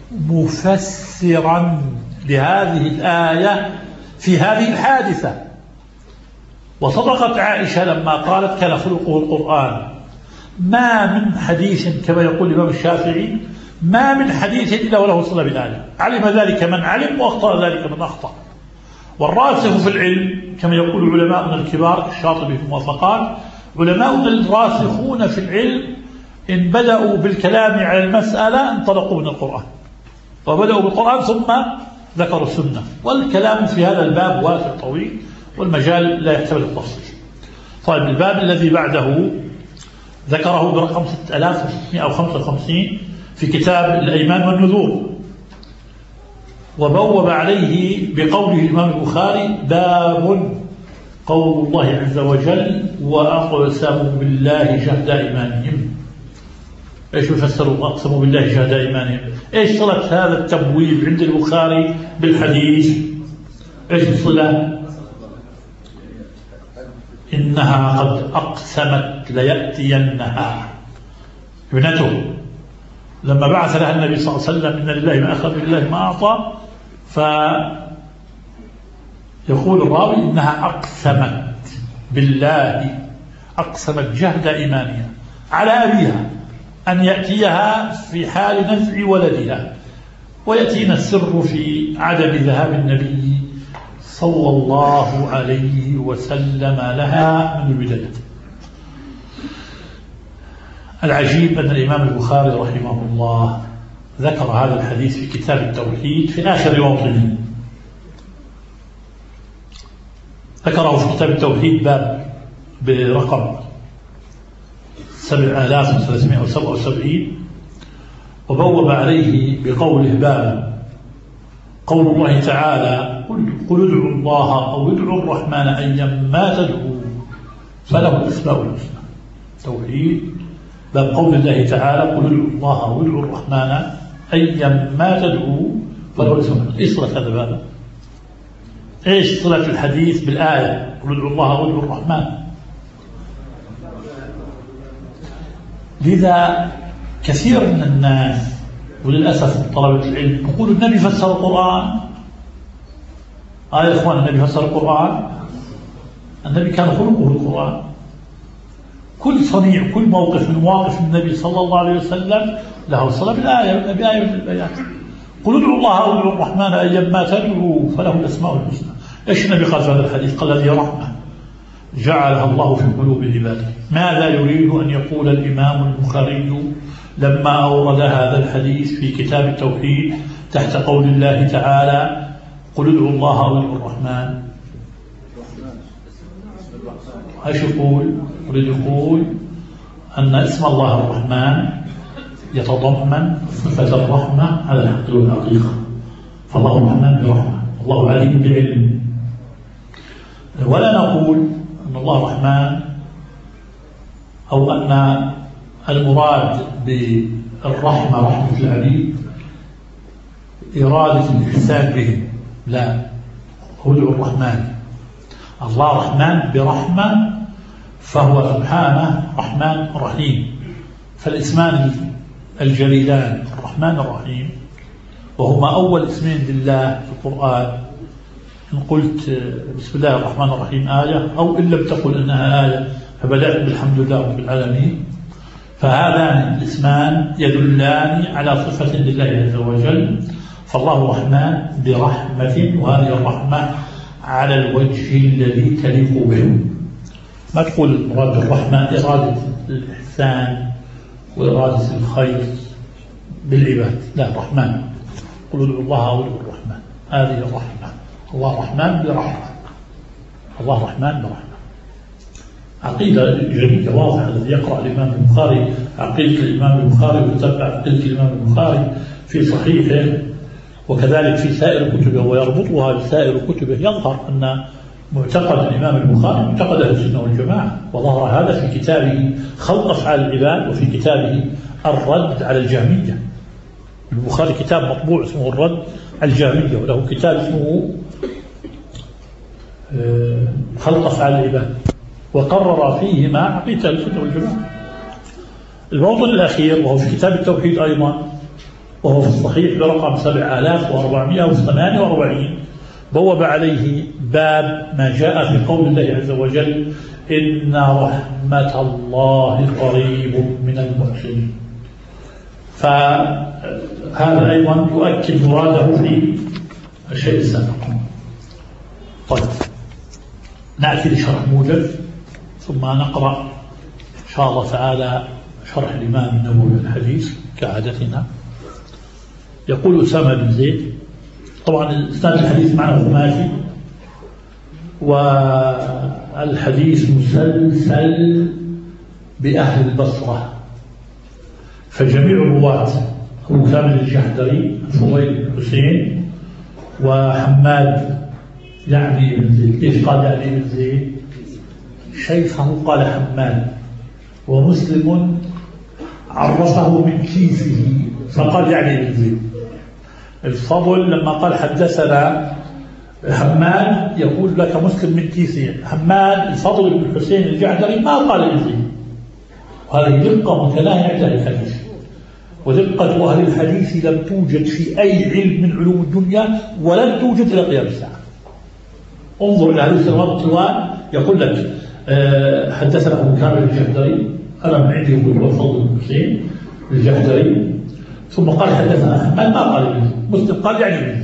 مفسرا لهذه الآية في هذه الحادثة. وصدقت عائشة لما قالت: كان خلقه القرآن. ما من حديث كما يقول الإمام الشافعي ما من حديث إلا وله صلة بالآية، علم ذلك من علم وأخطأ ذلك من أخطأ. والراسخ في العلم كما يقول علماؤنا الكبار كالشاطبي في الموافقات: علماؤنا الراسخون في العلم إن بدأوا بالكلام على المسألة انطلقوا من القرآن، وبدأوا بالقرآن ثم ذكروا السنة. والكلام في هذا الباب واسع طويل والمجال لا يحتمل التفصيل. طيب، الباب الذي بعده ذكره برقم 6655 في كتاب الأيمان والنذور، وبوب عليه بقوله الإمام البخاري: باب قول الله عز وجل وأقسموا بالله جهد أيمانهم. إيش يفسروا أقسموا بالله جهد أيمانهم؟ إيش صلة هذا التبويب عند البخاري بالحديث؟ إيش الصلة؟ إنها قد أقسمت ليأتينها ابنته لما بعث لها النبي صلى الله عليه وسلم إن لله ما أخذ لله ما أعطى، فيقول الراوي إنها أقسمت بالله، أقسمت جهد إيمانها على أبيها أن يأتيها في حال نزع ولدها، ويأتينا السر في عدم ذهاب النبي صلى الله عليه وسلم لها من البداية. العجيب أن الإمام البخاري رحمه الله ذكر هذا الحديث في كتاب التوحيد في آخر موطنه، ذكره في كتاب التوحيد باب برقم 7377، وبوب عليه بقوله باب قول الله تعالى قل ادعوا الله أو ادعوا الرحمن أيما تدعوا فله الأسماء الحسنى. توحيد باب قول الله تعالى قل ادعوا الله أو ادعوا الرحمن أيما تدعوا فله الأسماء الحسنى. إيش صلة هذا الباب؟ إيش صلة الحديث بالآية قل ادعوا الله أو ادعوا الرحمن؟ لذا كثير من الناس وللأسف طلبة العلم يقول النبي فسر القرآن. يا إخوان، النبي فسر القرآن؟ النبي كان خلقه القرآن. كل صنيع كل موقف من مواقف النبي صلى الله عليه وسلم له صلة بالآية بآية من الآيات. قل ادعوا الله أو ادعوا الرحمن أيما تدعوا فله الأسماء الحسنى. إيش النبي قال في هذا الحديث؟ قال هذه رحمة جعلها الله في قلوب عباده. ماذا يريد أن يقول الإمام البخاري لما أورد هذا الحديث في كتاب التوحيد تحت قول الله تعالى قل ادعوا الله أو ادعوا الرحمن؟ ايش يقول؟ يقول أن اسم الله الرحمن يتضمن صفة الرحمة على الحق والحقيقة، فالله الرحمن برحمة، الله عليم بعلم. ولا نقول أن الله رحمن أو أن المراد بالرحمة رحمة العبيد إرادة الإحسان بهم، لا، هو الرحمن. الله رحمن برحمة، فهو سبحانه رحمن رحيم، فالاسمان الجليلان الرحمن الرحيم، وهما أول اسمين لله في القرآن. إن قلت بسم الله الرحمن الرحيم آية، أو إن لم تقل أنها آية فبدأت بالحمد لله رب العالمين، فهذان الاسمان يدلان على صفة لله عز وجل. فالله رحمن برحمة، وهذه الرحمة على الوجه الذي تليق به. ما تقول المراد الرحمة إرادة الإحسان وإرادة الخير بالعباد، لا، الرحمن. قل ادعوا الله أو ادعوا الرحمن، هذه الرحمة. الله رحمن برحمة، الله رحمن برحمة. عقيدة جميلة واضحة. الذي يقرأ الإمام البخاري عقيدة الإمام البخاري ويتبع عقيدة الإمام البخاري في صحيحه وكذلك في سائر كتبه ويربطها بسائر كتبه، يظهر أن معتقد الإمام البخاري معتقد أهل السنة والجماعة. وظهر هذا في كتابه خلق أفعال العباد، وفي كتابه الرد على الجهمية. البخاري كتاب مطبوع اسمه الرد على الجهمية، وله كتاب اسمه خلق أفعال العباد، وقرر فيهما عقيدة أهل السنة والجماعة. الموضوع الأخير وهو في كتاب التوحيد أيضا، وهو في الصحيح برقم 7448، بوب عليه باب ما جاء في قول الله عز وجل إن رحمة الله قريب من المحسنين. فهذا أيضا يؤكد مراده في الشيء السابق. طيب، نأتي لشرح موجز ثم نقرأ إن شاء الله تعالى شرح الإمام النووي الحديث كعادتنا. يقول أسامة بن زيد، طبعا إسناد الحديث معنا خماسي، والحديث مسلسل بأهل البصرة، فجميع الرواة أبو كامل الجحدري، فضيل بن حسين، وحماد يعني بن زيد. كيف قال يعني بن زيد؟ شيخه قال حماد، ومسلم عرفه من كيسه فقال يعني بالذي. الفضل لما قال حدثنا حماد يقول لك مسلم من كيسه. حماد الفضل بن حسين الجعدري ما قال بالذي، وهذه دقة متناهية عند الحديث، ودقة أهل الحديث لم توجد في أي علم من علوم الدنيا ولن توجد إلى قيام الساعة. انظر إلى هذه السنوات الطوال، يقول لك حدثنا أبو كامل الجحدري، أنا من عندي يقول هو الفضل بن حسين الجحدري، ثم قال حدثنا أحمد ما قال به، مسلم قال يعني به.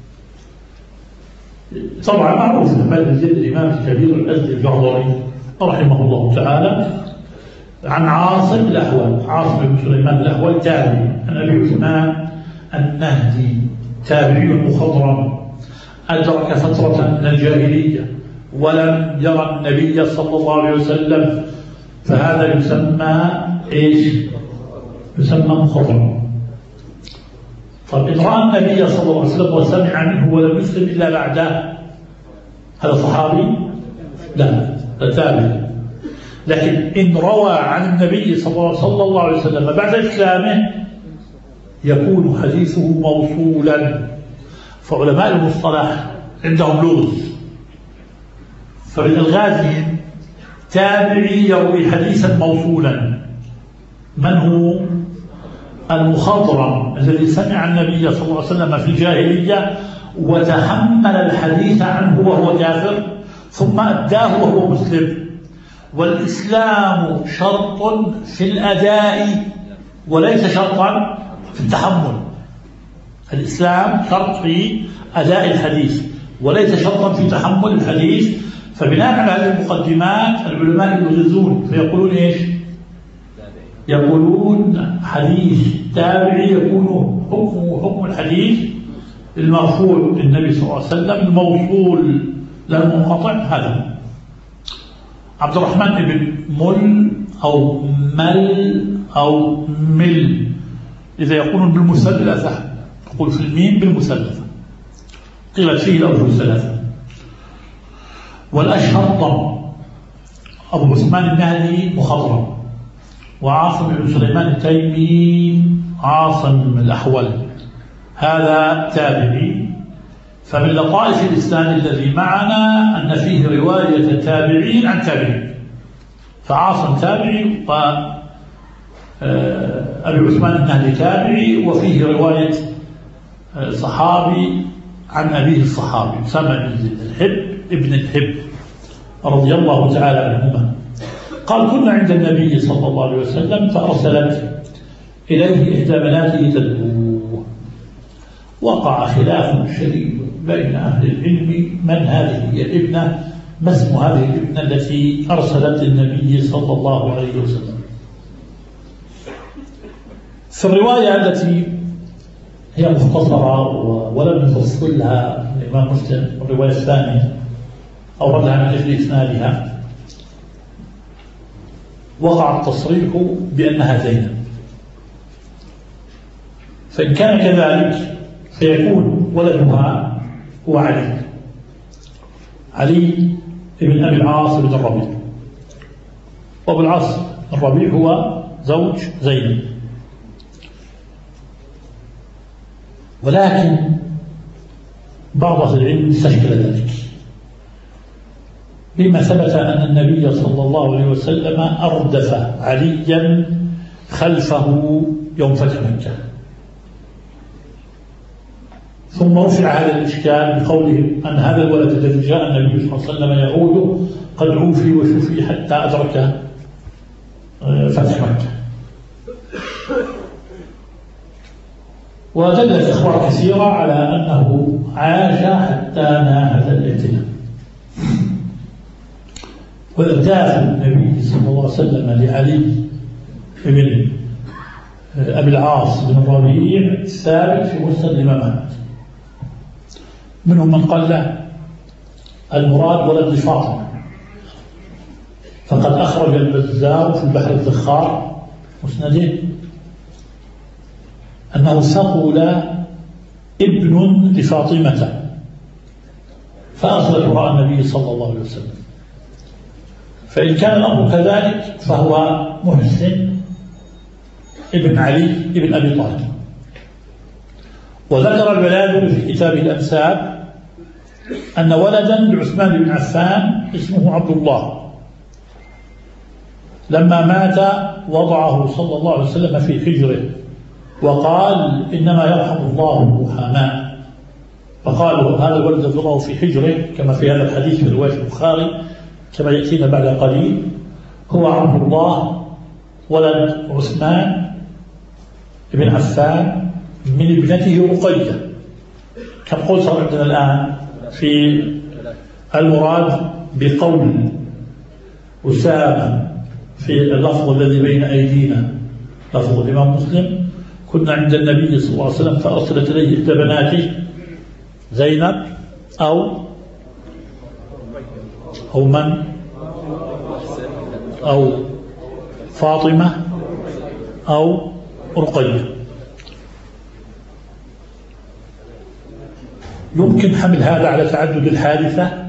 طبعا معروف أحمد بن زيد الإمام الكبير الأزدي الجعضري رحمه الله تعالى عن عاصم الأحول، عاصم بن سليمان الأحول تابعي، عن أبي عثمان النهدي تابعي مخضرم أدرك فترة من الجاهلية ولم يرى النبي صلى الله عليه وسلم، فهذا يسمى إيش؟ يسمى مخضرم. طيب إن رأى النبي صلى الله عليه وسلم وسمع منه ولم يسلم إلا بعده، هذا صحابي؟ لا، تابعي. لكن إن روى عن النبي صلى الله عليه وسلم بعد إسلامه يكون حديثه موصولا. فعلماء المصطلح عندهم لغز، فمن الغازين تابعي يروي حديثا موصولا. من هو؟ المخضرم الذي سمع النبي صلى الله عليه وسلم في الجاهلية وتحمل الحديث عنه وهو كافر ثم أداه وهو مسلم. والإسلام شرط في الأداء وليس شرطا في التحمل. الإسلام شرط في أداء الحديث وليس شرطا في تحمل الحديث. فبناء على هذه المقدمات العلماء يلغزون فيقولون إيش؟ يقولون حديث تابعي يكون حكم الحديث المرفوع للنبي صلى الله عليه وسلم، الموصول لا المنقطع. هذا عبد الرحمن بن مل أو مل أو مل، إذا يقولون بالمثلثة تقول في الميم بالمثلثة، قيلت فيه الأوجه الثلاثة. والأشهر ضم. أبو عثمان النهدي مخضرم، وعاصم بن سليمان التيمي عاصم الأحول هذا تابعي. فمن لطائف الإسلام الذي معنا أن فيه رواية تابعين عن تابعين، فعاصم تابعي وأبي عثمان النهدي تابعي، وفيه رواية صحابي عن أبيه الصحابي سمع بن الحب ابن الحب رضي الله تعالى عنهما قال: كنا عند النبي صلى الله عليه وسلم فأرسلت إليه إحدى بناته تدعوه. وقع خلاف شديد بين أهل العلم من هذه هي الابنة، ما اسم هذه الابنة التي أرسلت النبي صلى الله عليه وسلم. في الرواية التي هي مختصرة ولم يفصلها الإمام مسلم، الرواية الثانية أوردها من أجل إسنادها، وقع التصريح بأنها زينب. فإن كان كذلك فيكون ولدها هو علي بن أبي العاص بن الربيع، وأبو العاص الربيع هو زوج زينب. ولكن بعض أهل العلم استشكل ذلك بما ثبت أن النبي صلى الله عليه وسلم أردف عليا خلفه يوم فتح مكة، ثم رفع هذا الإشكال بقوله أن هذا الولد الذي جاء النبي صلى الله عليه وسلم يعود قد عوفي وشفي حتى أدرك فتح مكة. ودلت أخبار كثيرة على أنه عاش حتى ناهز الائتلاف. وإرداف النبي صلى الله عليه وسلم لعلي بن أبي العاص بن الربيع ثابت في مسند الإمام أحمد. منهم من قال لا، المراد ولد لفاطمة، فقد أخرج البزار في البحر الزخار مسنده أنه ثقل ابن لفاطمة فأخرج رأى النبي صلى الله عليه وسلم، فإن كان الأمر كذلك فهو محسن ابن علي ابن أبي طالب. وذكر البلاد في كتاب الأنساب أن ولدا لعثمان بن عفان اسمه عبد الله لما مات وضعه صلى الله عليه وسلم في حجره وقال إنما يرحم الله الرحماء، فقالوا هذا الولد وضعه في حجره كما في هذا الحديث في رواية البخاري كما يأتينا بعد قليل، هو عبد الله ولد عثمان بن عفان من ابنته رقية. كم قول صار عندنا الآن في المراد بقول أسامة في اللفظ الذي بين أيدينا لفظ الإمام مسلم: كنا عند النبي صلى الله عليه وسلم فأرسلت إليه إحدى بناته زينب أو من أو فاطمة أو رقية. يمكن حمل هذا على تعدد الحادثة،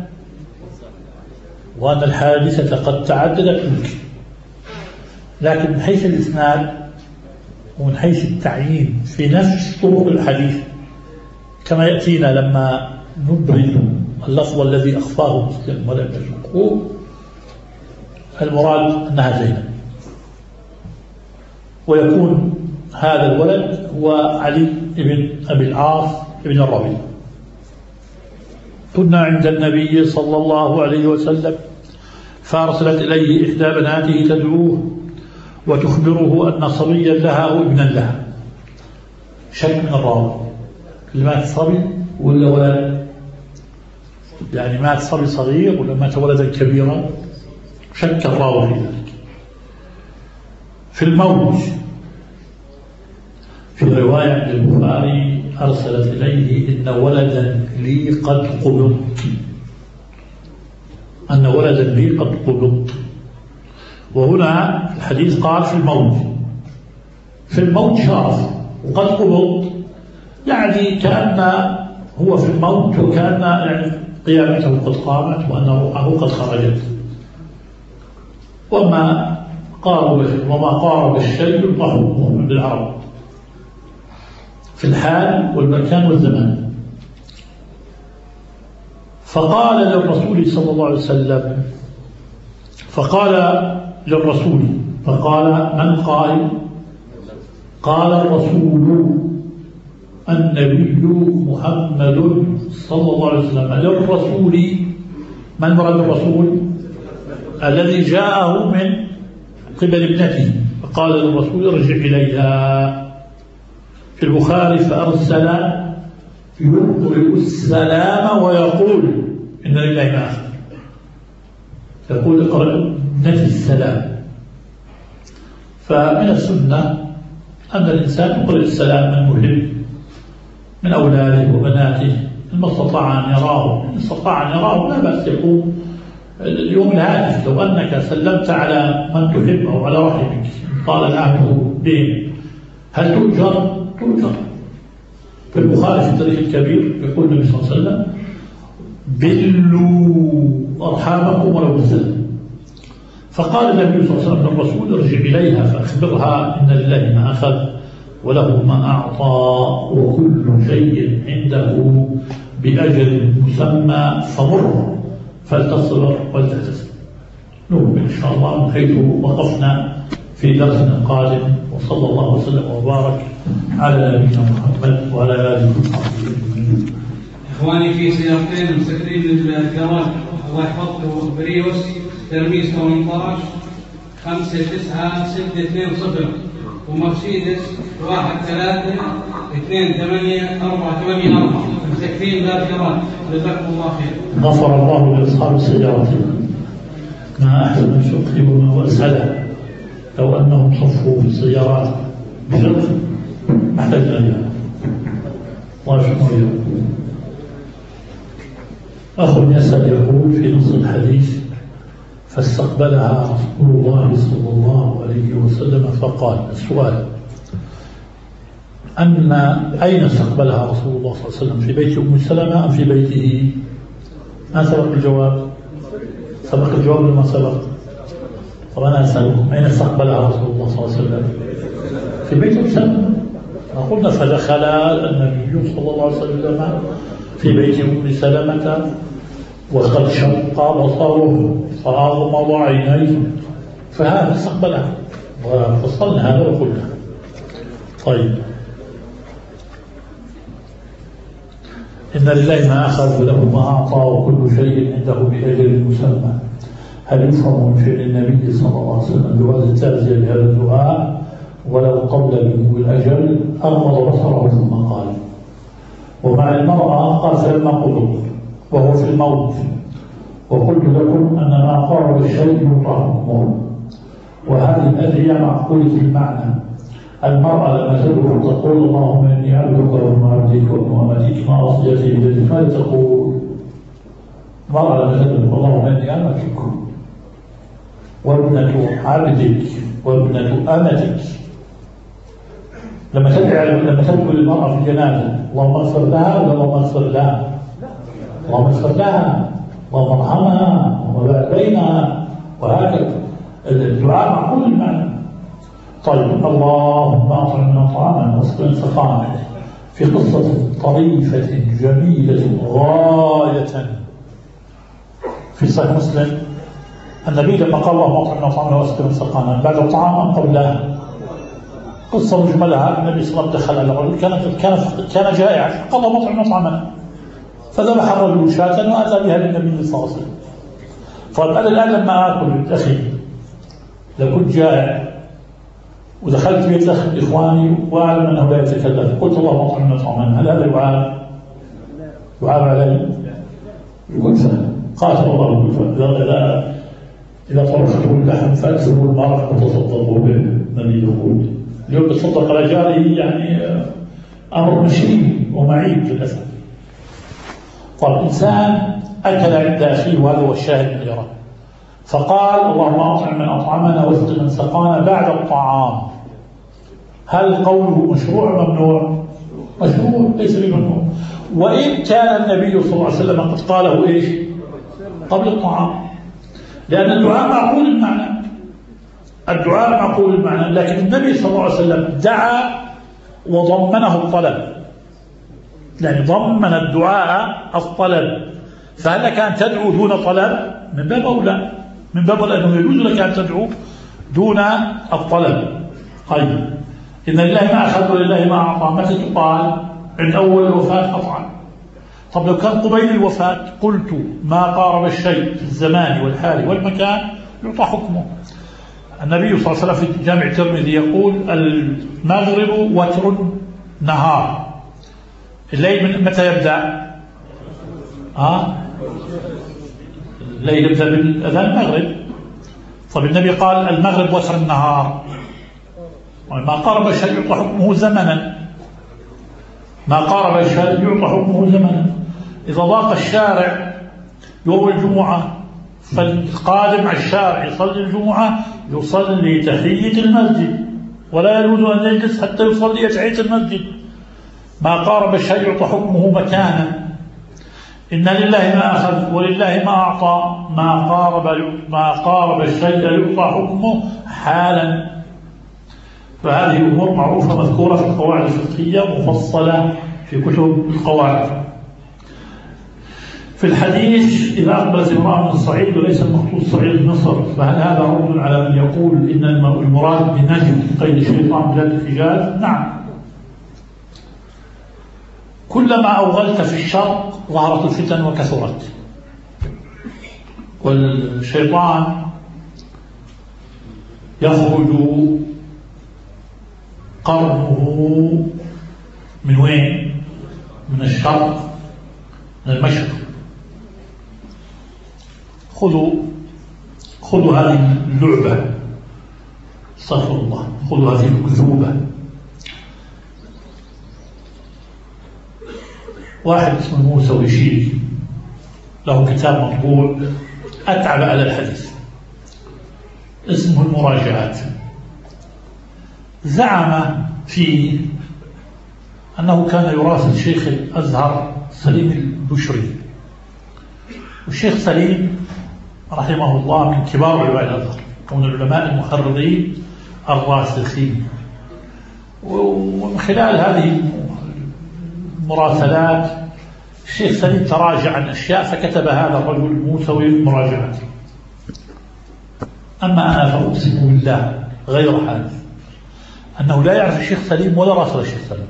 وأن الحادثة قد تعددت ممكن، لكن من حيث الإسناد ومن حيث التعيين في نفس طرق الحديث كما يأتينا لما نبرز اللفظ الذي أخفاه مسلم ولم يسوقه، المراد أنها زينب، ويكون هذا الولد هو علي بن أبي العاص بن الربيع. كنا عند النبي صلى الله عليه وسلم فأرسلت إليه إحدى بناته تدعوه وتخبره أن صبيا لها أو ابنا لها. شك من الراوي، مات صبي ولا ولد؟ يعني مات صبي صغير ولا مات ولدا كبيرا؟ شك الراوي في ذلك. في الموت في رواية عند البخاري أرسلت إليه إن ولدا لي قد قبضت، أن ولدا لي قد قبضت. وهنا الحديث قال في الموت، في الموت شرف، وقد قبض يعني كأن هو في الموت وكأن يعني قيامته قد قامت وأن روحه قد خرجت. وما قارب الشيء يطلقه بالعرب في الحال والمكان والزمان. فقال للرسول صلى الله عليه وسلم، فقال من قال؟ قال الرسول النبي محمد صلى الله عليه وسلم للرسول. من مراد الرسول؟ الذي جاءه من قبل ابنته، فقال للرسول ارجع إليها. في البخاري فأرسل يقرئ السلام ويقول إن لله ما أخذ، يقول اقرأ ابنتي السلام. فمن السنة أن الإنسان يقرئ السلام المهم من أولاده وبناته إن استطاع أن يراه، إن استطاع أن يراه لا بأس يقوم اليوم الهاتف. لو أنك سلمت على من تحب أو على رحمك طال العهد بهم هل تؤجر؟ تؤجر. في البخاري في التاريخ الكبير يقول النبي صلى الله عليه وسلم بلوا أرحامكم ولو بالسلام. فقال النبي صلى الله عليه وسلم للرسول ارجع إليها فأخبرها إن لله ما أخذ وله ما أعطى وكل شيء عنده بأجل مسمى فمر فلتصبر ولتحتسب. نكمل إن شاء الله من حيث وقفنا في درسنا القادم، وصلى الله وسلم وبارك على نبينا محمد وعلى آله وصحبه أجمعين. إخواني في سيارتين مستقرين للجوال الله يحفظه بريوس ترميز 18 59620 ومرسيدس 132848 مسكرين ذات جوال. جزاكم الله خير. غفر الله لأصحاب السيارات ما أحسن الشكر وما وأسهله. لو أنهم صفوا في السيارات بشرط ما احتاجنا إليها. الله يشكر. أخ يسأل يقول في نص الحديث فاستقبلها رسول الله صلى الله عليه وسلم فقال. السؤال أين استقبلها رسول الله صلى الله عليه وسلم؟ في بيت أم سلمة أم في بيته؟ ما سبق الجواب؟ سبق الجواب لما سبق؟ طب أنا أسألكم أين استقبلها رسول الله صلى الله عليه وسلم؟ في بيت أم سلمة. قلنا فدخل النبي صلى الله عليه وسلم في بيت أم سلمة وقد شق بصره فأغمض عينيه، فهذا استقبلها وفصلنا هذا وقلنا. طيب، إن لله ما أخذ وله ما أعطى وكل شيء عنده بأجل مسمى. هل يفهم من فعل النبي صلى الله عليه وسلم جواز التعزية بهذا الدعاء ولو قبل بلوغ الأجل؟ أغمض بصره ثم قال. ومع المرأة قال فلما قلت وهو في الموت وقلت لكم أن ما قارب الشيء يطعمه. وهذه الأدعية معقولة المعنى. المرأة لما تدعو تقول اللهم إني عبدك وابن عبدك وابن أمتك ناصيتي بيدك، ماذا تقول؟ المرأة لما تدعو اللهم إني أمتك وابنة عبدك وابنة أمتك، لما تدعو للمرأة في الجنازة اللهم اغفر لها ولا اللهم اغفر لها؟ اللهم اغفر لها، اللهم ارحمها، اللهم بارك بينها، وهكذا. الدعاء معقول المعنى. طيب، اللهم أطعمنا طعاما واسقنا سقانا، في قصة طريفة جميلة غاية في صحيح مسلم. النبي لما قال اللهم أطعمنا طعاما واسقنا سقانا بعد الطعام أم قبلها؟ قصة مجملها. النبي صلى الله عليه وسلم دخل على رجل كان جائعا، قال اللهم أطعمنا طعامنا، فذبح الرجل شاة وأتى بها للنبي صلى الله عليه وسلم. طيب، أنا الآن لما آكل أخي لو كنت جائع ودخلت بيت أخ من إخواني وأعلم أنه لا يتكلم، قلت اللهم أطعمنا طعاما، هل هذا يعاب علي؟ يقول قاتل الله بالفعل. إذا طرحته اللحم فأكسبوا المرق وتصدقوا به. النبي يقول اليوم يتصدق على جاره، يعني أمر مشين ومعيب للأسف. طيب، إنسان أكل عند أخيه وهذا هو الشاهد من الإرادة، فقال اللهم أطعم من أطعمنا واسق من سقانا بعد الطعام، هل قوله مشروع ممنوع؟ مشروع، ليس بممنوع. وإن كان النبي صلى الله عليه وسلم قد قاله إيش؟ قبل الطعام، لأن الدعاء معقول المعنى. الدعاء معقول المعنى، لكن النبي صلى الله عليه وسلم دعا وضمنه الطلب، يعني ضمن الدعاء الطلب. فهل لك أن تدعو دون طلب؟ من باب أولى، من باب أنه يجوز لك أن تدعو دون الطلب. طيب، إن لله ما أخذ ولله ما أعطى، متى تقال؟ عند أول الوفاة قطعا. طب لو كان قبيل الوفاة قلت ما قارب الشيء في الزمان والحال والمكان يعطى حكمه. النبي صلى الله عليه وسلم في جامع الترمذي يقول المغرب وتر نهار. الليل من متى يبدأ؟ الليل يبدأ بالأذان المغرب. طب النبي قال المغرب وتر النهار، ما قارب الشيء يعطى حكمه زمنا، ما قارب الشيء يعطى حكمه زمنا. إذا ضاق الشارع يوم الجمعة فالقادم على الشارع يصلي الجمعة يصلي تحية المسجد، ولا يجوز أن يجلس حتى يصلي تحية المسجد. ما قارب الشيء يعطى حكمه مكانا. إن لله ما أخذ ولله ما أعطى، ما قارب الشيء يعطى حكمه حالا. فهذه أمور معروفة مذكورة في القواعد الفقهية مفصلة في كتب القواعد. في الحديث إذا أقبلت امرأة من الصعيد وليس المخصوص صعيد مصر، فهل هذا رد على من يقول إن المراد بالنجم قيد الشيطان بلاد الحجاز؟ نعم. كلما أوغلت في الشرق ظهرت الفتن وكثرت، والشيطان يخرج قرنه من وين؟ من الشرق، من المشرق. خذوا هذه اللعبة، استغفر الله، خذوا هذه الكذوبة. واحد اسمه موسى ويشيري له كتاب مطبوع أتعب على الحديث اسمه المراجعات. زعم فيه أنه كان يراسل شيخ الأزهر سليم البشري، والشيخ سليم رحمه الله من كبار علماء الأزهر ومن العلماء المحررين الراسخين. ومن خلال هذه المراسلات الشيخ سليم تراجع عن أشياء فكتب هذا الرجل الموسوي مراجعته. أما أنا فأقسم بالله غير حادث أنه لا يعرف الشيخ سليم ولا راسل الشيخ سليم،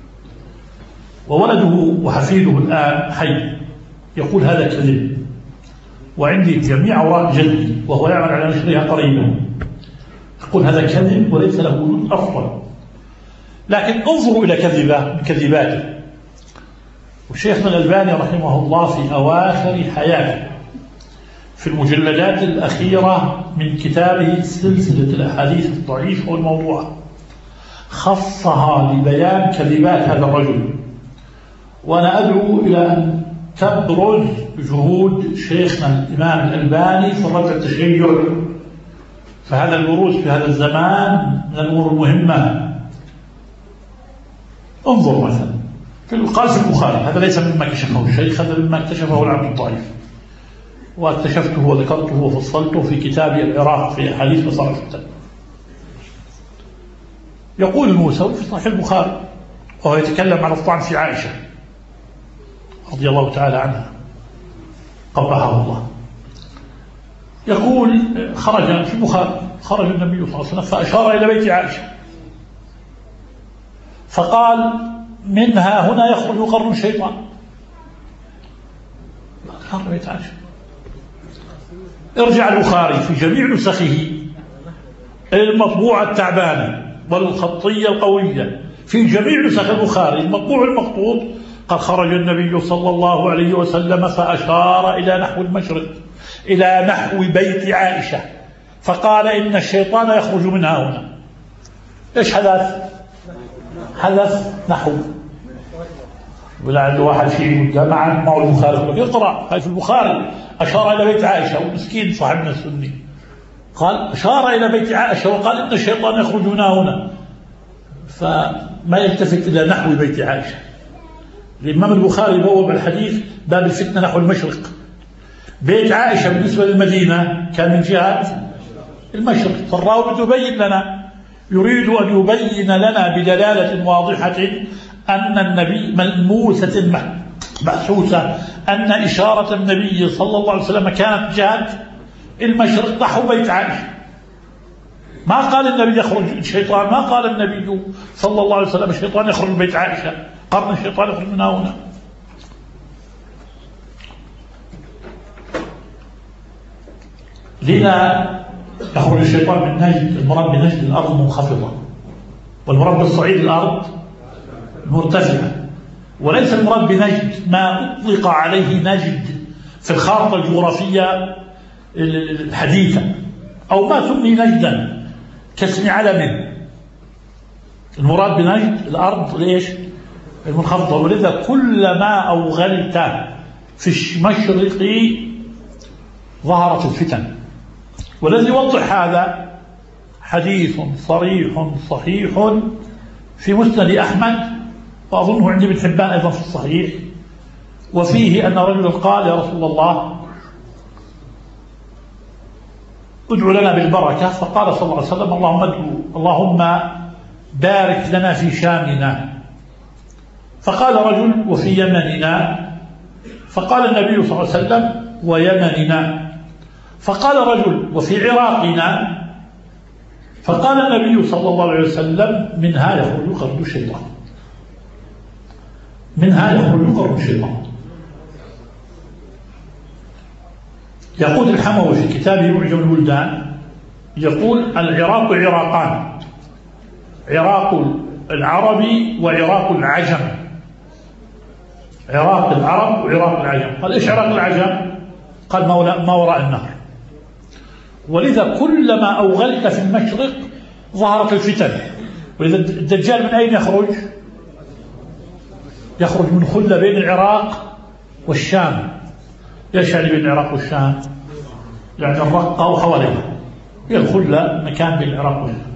وولده وحفيده الآن حي يقول هذا كذب، وعندي جميع أوراق جدي وهو يعمل على نشرها قريبا يقول هذا كذب وليس له وجود أصلا. لكن انظروا إلى كذبة من كذباته. وشيخنا الألباني رحمه الله في أواخر حياته في المجلدات الأخيرة من كتابه سلسلة الأحاديث الضعيفة والموضوعة خصها لبيان كذبات هذا الرجل. وأنا أدعو إلى أن تبرز جهود شيخنا الإمام الألباني في الردع التشيعي، فهذا البروز في هذا الزمان من الأمور المهمة. انظر مثلا في البخاري، هذا ليس مما كشفه الشيخ، هذا مما اكتشفه العبد الضعيف، واكتشفته وذكرته وفصلته في كتابي العراق في أحاديث مصارف الفتن. يقول الموسوي في صحيح البخاري وهو يتكلم عن الطعن في عائشة رضي الله تعالى عنها قبحها الله، يقول خرج في البخاري خرج النبي صلى الله عليه وسلم فأشار إلى بيت عائشة فقال منها هنا يخرج قرن الشيطان. بيت عائشة. ارجع البخاري في جميع نسخه المطبوعة التعبانة والخطية القوية، في جميع نسخ البخاري المطبوع المخطوط قد خرج النبي صلى الله عليه وسلم فأشار إلى نحو المشرق إلى نحو بيت عائشة فقال إن الشيطان يخرج منها هنا. إيش حدث؟ حدث نحو. ولعل واحد شيء جماعة معه البخاري يقول اقرأ هاي في البخاري أشار إلى بيت عائشة، ومسكين صاحبنا السني قال أشار إلى بيت عائشة وقال إن الشيطان يخرج هنا فما يلتفت إلى نحو بيت عائشة. الإمام البخاري بوب الحديث باب الفتنة نحو المشرق. بيت عائشة بالنسبة للمدينة كان من جهة المشرق، فالراوي يبين لنا يريد أن يبين لنا بدلالة واضحة أن النبي ملموسة محسوسة أن إشارة النبي صلى الله عليه وسلم كانت جهة المشرق نحو بيت عائشة. ما قال النبي يخرج الشيطان، ما قال النبي صلى الله عليه وسلم الشيطان يخرج من بيت عائشة، قرن الشيطان يخرج من هنا. لذا يخرج الشيطان من نجد، المراد بنجد الأرض منخفضة، والمراد بالصعيد الأرض مرتفعة، وليس المراد بنجد ما أطلق عليه نجد في الخارطة الجغرافية الحديثة أو ما سمي نجدا كاسم علم. المراد بنجد الأرض ليش؟ المنخفضة. ولذا كلما أوغلت في المشرق ظهرت الفتن. والذي يوضح هذا حديث صريح صحيح في مسند أحمد، وأظنه عند ابن حبان أيضا في الصحيح، وفيه أن رجلا قال يا رسول الله ادعو لنا بالبركة، فقال صلى الله عليه وسلم اللهم بارك لنا في شامنا. فقال رجل وفي يمننا، فقال النبي صلى الله عليه وسلم ويمننا. فقال رجل وفي عراقنا، فقال النبي صلى الله عليه وسلم منها يخرج قرن الشيطان، منها يخرج قرن الشيطان. يقول الحموي في كتابه معجم البلدان يقول العراق عراقان، عراق العرب وعراق العجم، عراق العرب وعراق العجم. قال إيش عراق العجم؟ قال ما وراء النهر. ولذا كلما أوغلت في المشرق ظهرت الفتن. ولذا الدجال من أين يخرج؟ يخرج من خلة بين العراق والشام. ايش يعني بين العراق والشام؟ يعني الرقة وحواليها، هي الخلة مكان بين العراق والشام.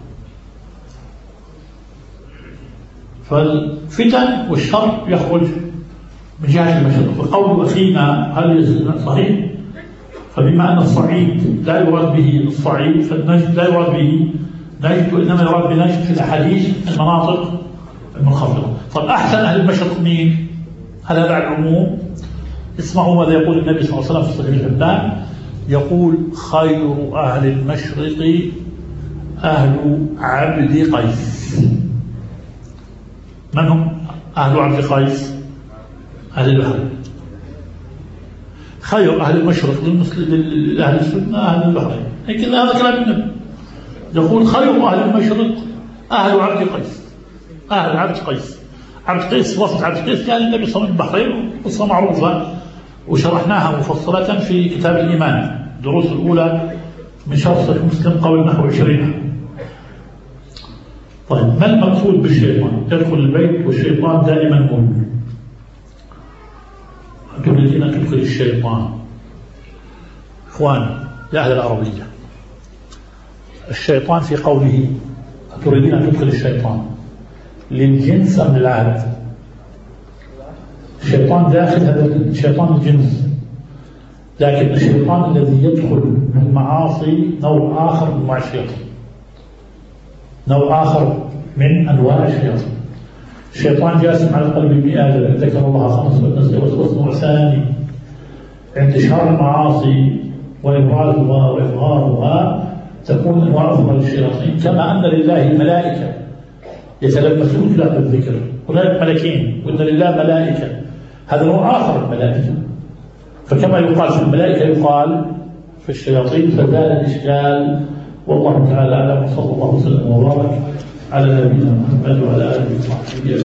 فالفتن والشر يخرج من جهة المشرق. وقول أخينا هل صحيح؟ فبما أن الصعيد لا يراد به الصعيد، فالنجد لا يراد به نجد، وإنما يراد بنجد في الأحاديث المناطق المنخفضة. طب أحسن أهل المشرق مين؟ هل هذا على العموم؟ اسمعوا ماذا يقول النبي صلى الله عليه وسلم في صحيح الحبان، يقول: خير أهل المشرق أهل عبد قيس. من هم أهل عبد قيس؟ أهل البحرين. خير أهل المشرق لأهل السنة أهل البحرين. لكن هذا كلام النبي، يقول: خير أهل المشرق أهل عبد قيس. أهل عبد قيس. عبد قيس، وصف عبد قيس كان النبي صلى الله عليه وسلم البحرين، قصة معروفة وشرحناها مفصلة في كتاب الإيمان، الدروس الأولى من شرح صحيح مسلم قبل نحو 20. طيب، ما المقصود بالشيطان؟ يدخل البيت والشيطان دائما مول. أنتم الذين تدخل الشيطان، إخواني يا أهل العربية، الشيطان في قوله تريدين أن تدخل الشيطان للجنس أم للعهد؟ الشيطان داخل هذا الشيطان الجنس، لكن الشيطان الذي يدخل من المعاصي نوع آخر من أنواع الشيطان، نوع آخر من أنواع الشيطان. الشيطان جاسم على قلب ابن آدم، ذكر الله 5 وسوس نوع ثاني، انتشار المعاصي وإبرازها وإظهارها تكون أنواع أخرى للشياطين، كما أن لله ملائكة يتلبسون في هذا الذكر، هناك ملكين وإن لله ملائكة، هذا نوع آخر من الملائكة. فكما يقال في الملائكة يقال في الشياطين، فزال الإشكال. والله تعالى أعلم، وصلى الله وسلم وبارك على نبينا محمد وعلى آله وصحبه.